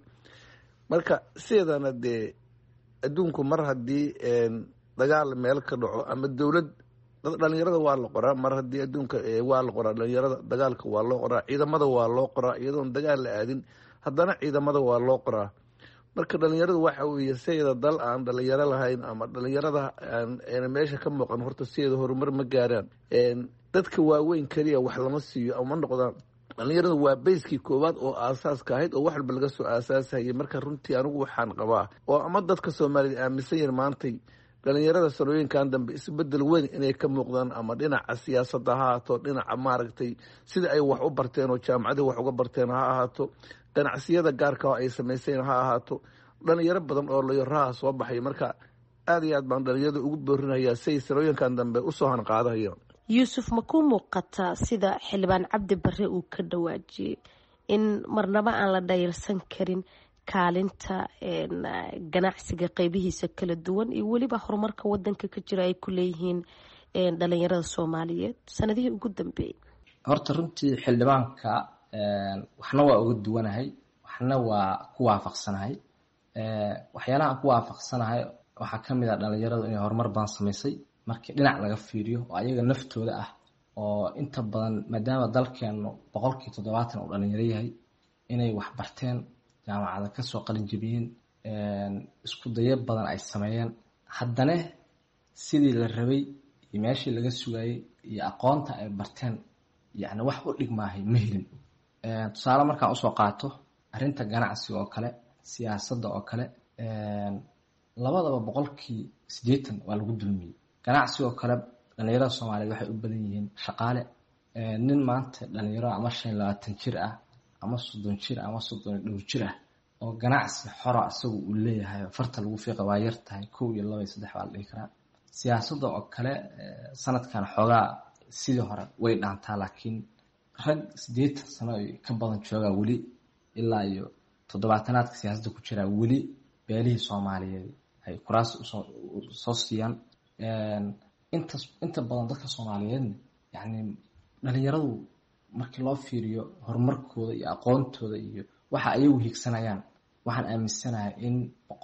[SPEAKER 6] marka sideedana dee adduunku mar haddii dagaal meel ka dhaco ama dowlad, dhalinyarada waa la qoraa. mar haddii adduunka waa la qoraa dhalinyarada, dagaalka waa loo qoraa, ciidamada waa loo qoraa, iyadoon dagaal la aadin haddana ciidamada waa loo qoraa. marka dhalinyaradu waxa weeye sideeda dal aan dhalinyaro lahayn ama dhalinyarada aan meesha ka muuqan horta sideeda horumar ma gaaraan. dadka waaweyn keliya wax lama siiyo ama noqdaan. dhalinyaradu waa bayskii koowaad oo aasaaska ahayd oo wax walba laga soo aasaasayay. marka runtii anigu waxaan qabaa oo ama dadka Soomaaliyeed aaminsan yihiin maantay dhalinyarada sanooyinkan dambe isbedel weyn inay ka muuqdaan, ama dhinaca siyaasadda ha ahaato, dhinaca maaragtay sida ay wax u barteen oo jaamacadii wax uga barteen ha ahaato, ganacsiyada gaarka oo ay samayseen ha ahaato. dhalinyaro badan oo looyaraha soo baxay. marka aad iyo aad baan dhalinyarada ugu boorinayaa si ay sanooyinkan dambe usoo hanqaadahayaan.
[SPEAKER 23] yuusuf, ma ku muuqataa sida xildhibaan cabdi barre uu ka dhawaajiyey in marnaba aan la dhayalsan karin kaalinta ganacsiga qaybihiisa kala duwan iyo weliba horumarka wadanka ka jira ay ku leeyihiin dhalinyarada Soomaaliyeed sanadihii ugu dambeeyay?
[SPEAKER 8] horta runtii xildhibaanka waxna waa uga duwanahay, waxna waa ku waafaqsanahay. waxyaalaha ku waafaqsanahay waxaa ka mid ah dhalinyaradu inay horumar badan samaysay markii dhinac laga fiiriyo oo ayaga naftooda ah, oo inta badan maadaama dalkeenu 70% uu dhalinyaro yahay, inay wax barteen, jaamacada kasoo qalin jebiyeen, isku dayo badan ay sameeyeen, haddana sidii la rabay iyo meeshii laga sugayay iyo aqoonta ay barteen yacni wax u dhigmaahay ma helin. tusaale markaan usoo qaato arrinta ganacsiga oo kale, siyaasadda oo kale labadaba 80% waa lagu dulmiyey. ganacsi oo kale dhalinyarada Soomaaliyeed waxay u badan yihiin shaqaale. nin maanta dhalinyaro ama 25 jir ah ama 30 jir ama 32 jir ah oo ganacsi xora asagu uu leeyahay farta lagu fiiqa waa yar tahay 1 iyo 2 iyo 3 baa la dhihi karaa. siyaasadda oo kale sanadkan xoogaa sidii hore way dhaantaa, laakiin rag 80 sano ka badan jooga weli ilaa iyo 70aadka siyaasadda ku jira weli beelihii Soomaaliyeed ay kuraas soo siiyaan. inta badan dadka Soomaaliyeed yani dhalinyaradu markii loo fiiriyo horumarkooda iyo aqoontooda iyo waxa ay u higsanayaan, waxaan aaminsanahay in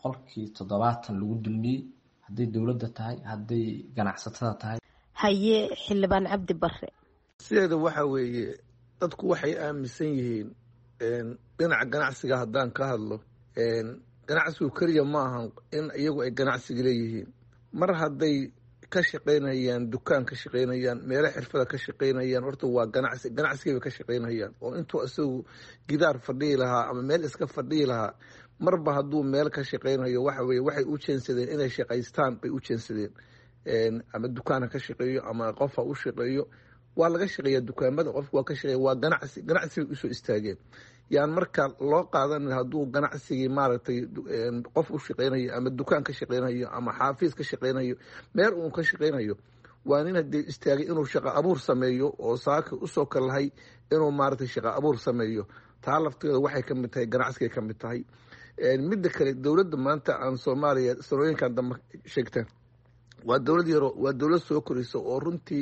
[SPEAKER 8] 70% lagu dulmiyey, hadday dowladda tahay, hadday ganacsatada tahay.
[SPEAKER 23] haye xildhibaan Cabdi Barre,
[SPEAKER 6] sideeda waxa weeye dadku waxay aaminsan yihiin dhinaca ganacsiga haddaan ka hadlo, ganacsigu keliya ma ahan in iyagu ay ganacsiga leeyihiin. mar hadday ka shaqaynayaan dukaan ka shaqaynayaan meelo xirfada ka shaqaynayaan, horta waa ganacsigay ka shaqaynayaan. oo intuu isagu gidaar fadhiyi lahaa ama meel iska fadhiyi lahaa, marba hadduu meel ka shaqaynayo waxa weye waxay u jeensadeen inay shaqaystaan bay u jeensadeen. ama dukaana ka shaqeeyo ama qofa u shaqeeyo, waa laga shaqeeya dukaamada, qofku waa ka shaqeeya, waa ganacsi bay usoo istaageen. yaan marka loo qaadan hadduu ganacsigii maaragtay qof u shaqaynayo ama dukaan ka shaqaynayo ama xaafiis ka shaqaynayo, meel uun ka shaqaynayo, waa nin hadee istaagay inuu shaqo abuur sameeyo oo saaka usoo kalahay inuu maaragtay shaqo abuur sameeyo. taa lafteeda waxay ka mid tahay ganacsigay ka mid tahay. midda kale dowladda maanta aan Soomaaliya sanooyinkan dambe sheegta waa dowlad yaro, waa dowlad soo koraysa oo runtii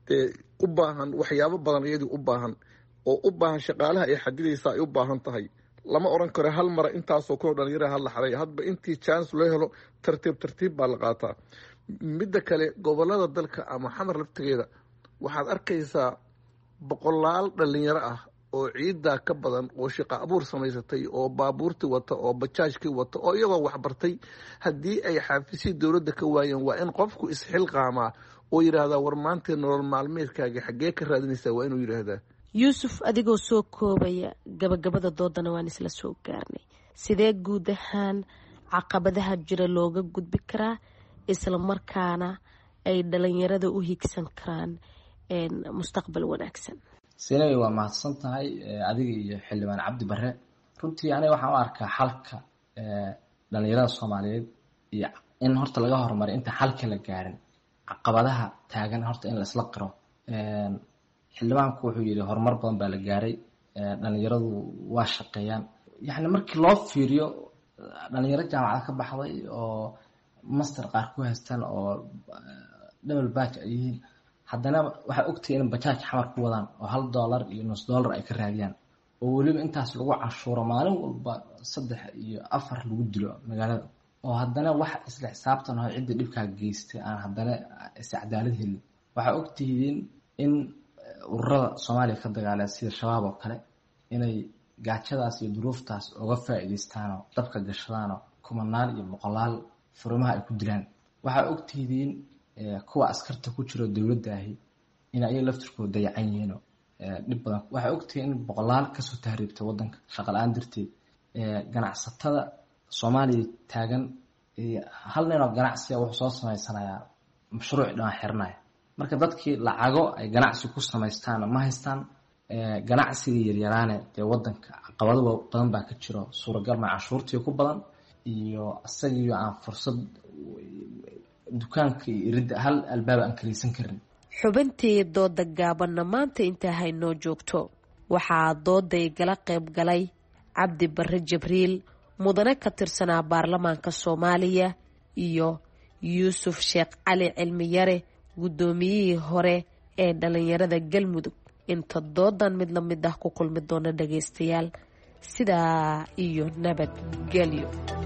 [SPEAKER 6] u baahan waxyaabo badan, iyadii u baahan oo u baahan shaqaalaha ay xadidaysa ay u baahan tahay. lama oran karo hal mara intaasoo koo dhalinyaraha la xaray, hadba intii chance loo helo tartiib baa la qaataa. midda kale gobolada dalka ama xamar laftigeeda waxaad arkaysaa boqolaal dhalinyaro ah oo ciidaa ka badan oo shaqo abuur samaysatay oo baabuurtii wata oo bajaajkii wata oo iyagoo waxbartay. haddii ay xaafisii dowladda ka waayeen, waa in qofku isxilqaamaa oo yidhaahdaa war maantee nolol maalmeedkaaga xaggee ka raadinaysaa, waa inuu yidhaahdaa.
[SPEAKER 23] yuusuf, adigoo soo koobaya gabagabada doodana waan isla soo gaarnay, sidee guud ahaan caqabadaha jira looga gudbi karaa isla markaana ay dhalinyarada u higsan karaan mustaqbal wanaagsan?
[SPEAKER 8] Sinawi, waa mahadsan tahay adiga iyo xildhibaan Cabdi Barre. runtii aniga waxaan u arkaa xalka dhalinyarada Soomaaliyeed iyo in horta laga horumariyo inta xalka la gaarin caqabadaha taagan, horta in la isla qiro. xildhibaanku wuxuu yidhi horumar badan baa la gaaray, dhalinyaradu waa shaqeeyaan. yani markii loo fiiriyo dhalinyaro jaamacada ka baxday oo master qaar ku haystaan oo double batch ay yihiin, haddana waxay ogtahay in bajaaj xamar ku wadaan oo $1 iyo $0.5 ay ka raadiyaan, oo weliba intaas lagu cashuuro maalin walba 3 iyo 4 lagu dilo magaalada, oo haddana wax isla xisaabtan oo cidda dhibkaa geystay aan haddana iscadaalad helin. waxay ogtihiin in ururada Soomaaliya ka dagaalaya sida shabaab oo kale inay gaajadaas iyo duruuftaas uga faa'iideystaan oo dabka gashadaan oo kumanaan iyo boqolaal furimaha ay ku dilaan. waxay ogtihiin kuwa askarta ku jira dowladda ahi in ay laftirkooda dayacan yihiin dhib badan. waxay ogtihiin in boqolaal kasoo tahriibtay wadanka shaqo la'aan darteed. ganacsatada Soomaaliya taagan hal nin oo ganacsiga wuxuu soo sameysanayaa mashruuc dhan xirnaya, marka dadkii lacago ay ganacsi ku samaystaan ma haystaan. ganacsiga yaryaraane dee wadanka caqabado badan baa ka jiro, suuragal ma cashuurtii ku badan iyo asagiyo aan fursad dukaanka iyo iridda hal albaab aan kaliisan karin.
[SPEAKER 23] xubintii dooda gaabanna maanta intaa haynoo joogto. waxaa dooday gala qayb galay Cabdi Barre Jibriil, mudane ka tirsanaa baarlamaanka Soomaaliya, iyo Yuusuf Sheekh Cali Cilmiyare, guddoomiyihii hore ee dhalinyarada Galmudug. inta doodan mid la mid ah ku kulmi doona dhagaystayaal, sidaa iyo nabadgelyo.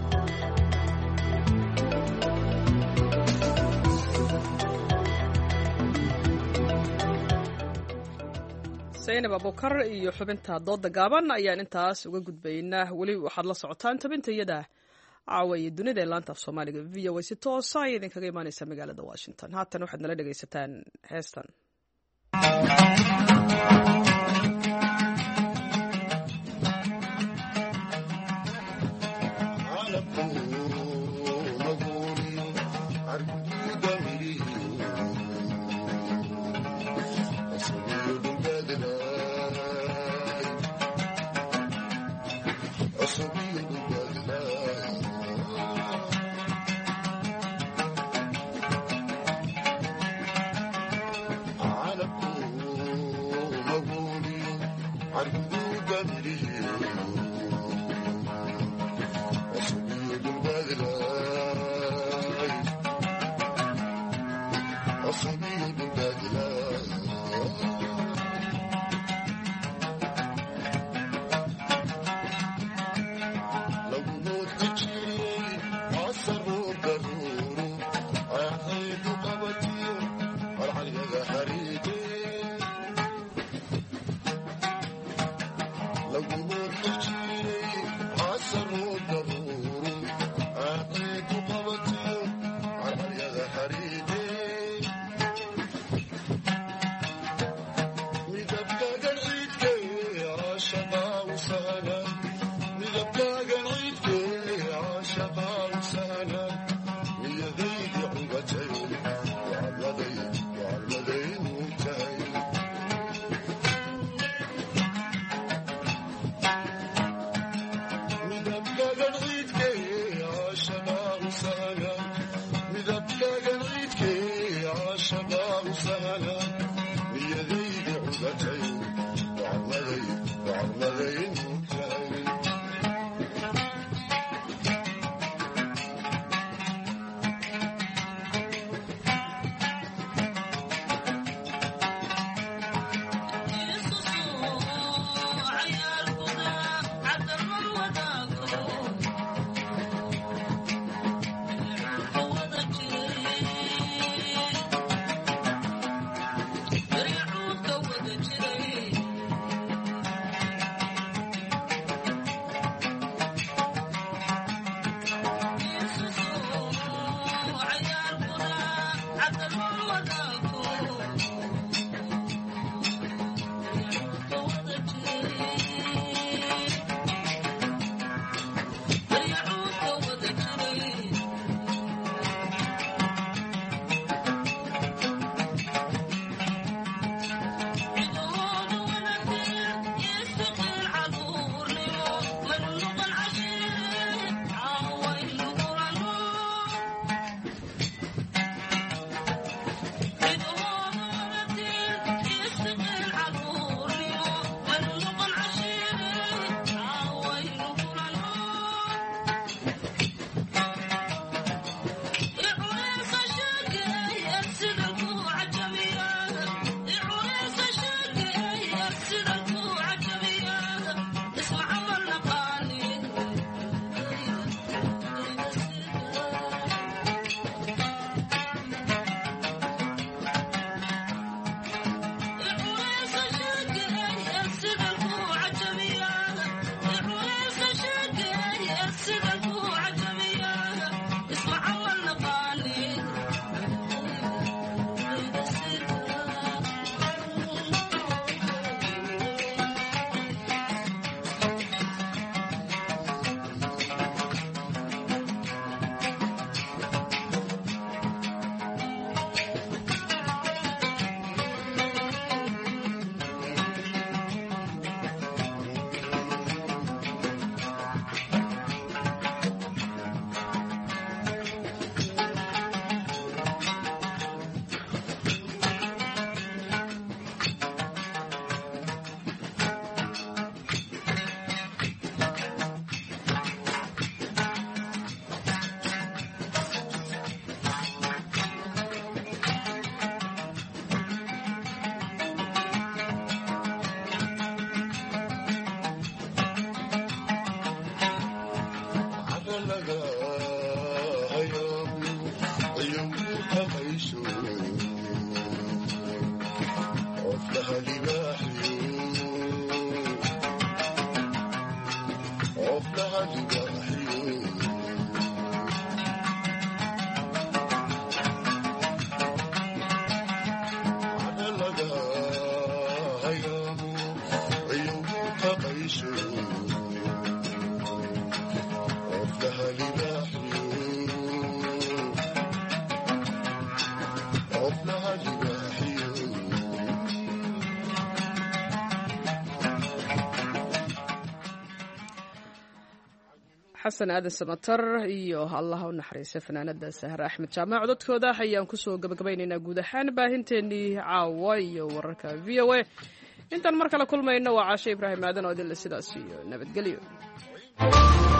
[SPEAKER 1] Zainab Abukar iyo xubinta dooda gaaban ayaan intaas uga gudbaynaa. weli waxaad la socotaan tabintayada caawa iyo dunida ee laanta af Soomaaliga VOA si toosa ay idinkaga imaanaysa magaalada Washington. haatan waxaad nala dhagaysataan heestan. xasan aadan samatar iyo allah u naxariisa fanaanada sahre axmed jaamac cododkooda ayaan kusoo gabagabaynaynaa guud ahaan baahinteenii caawa iyo wararka v o a intaan mar kale kulmayno waa caashe ibraahim aadan oo idinle sidaas iyo nabadgelyo.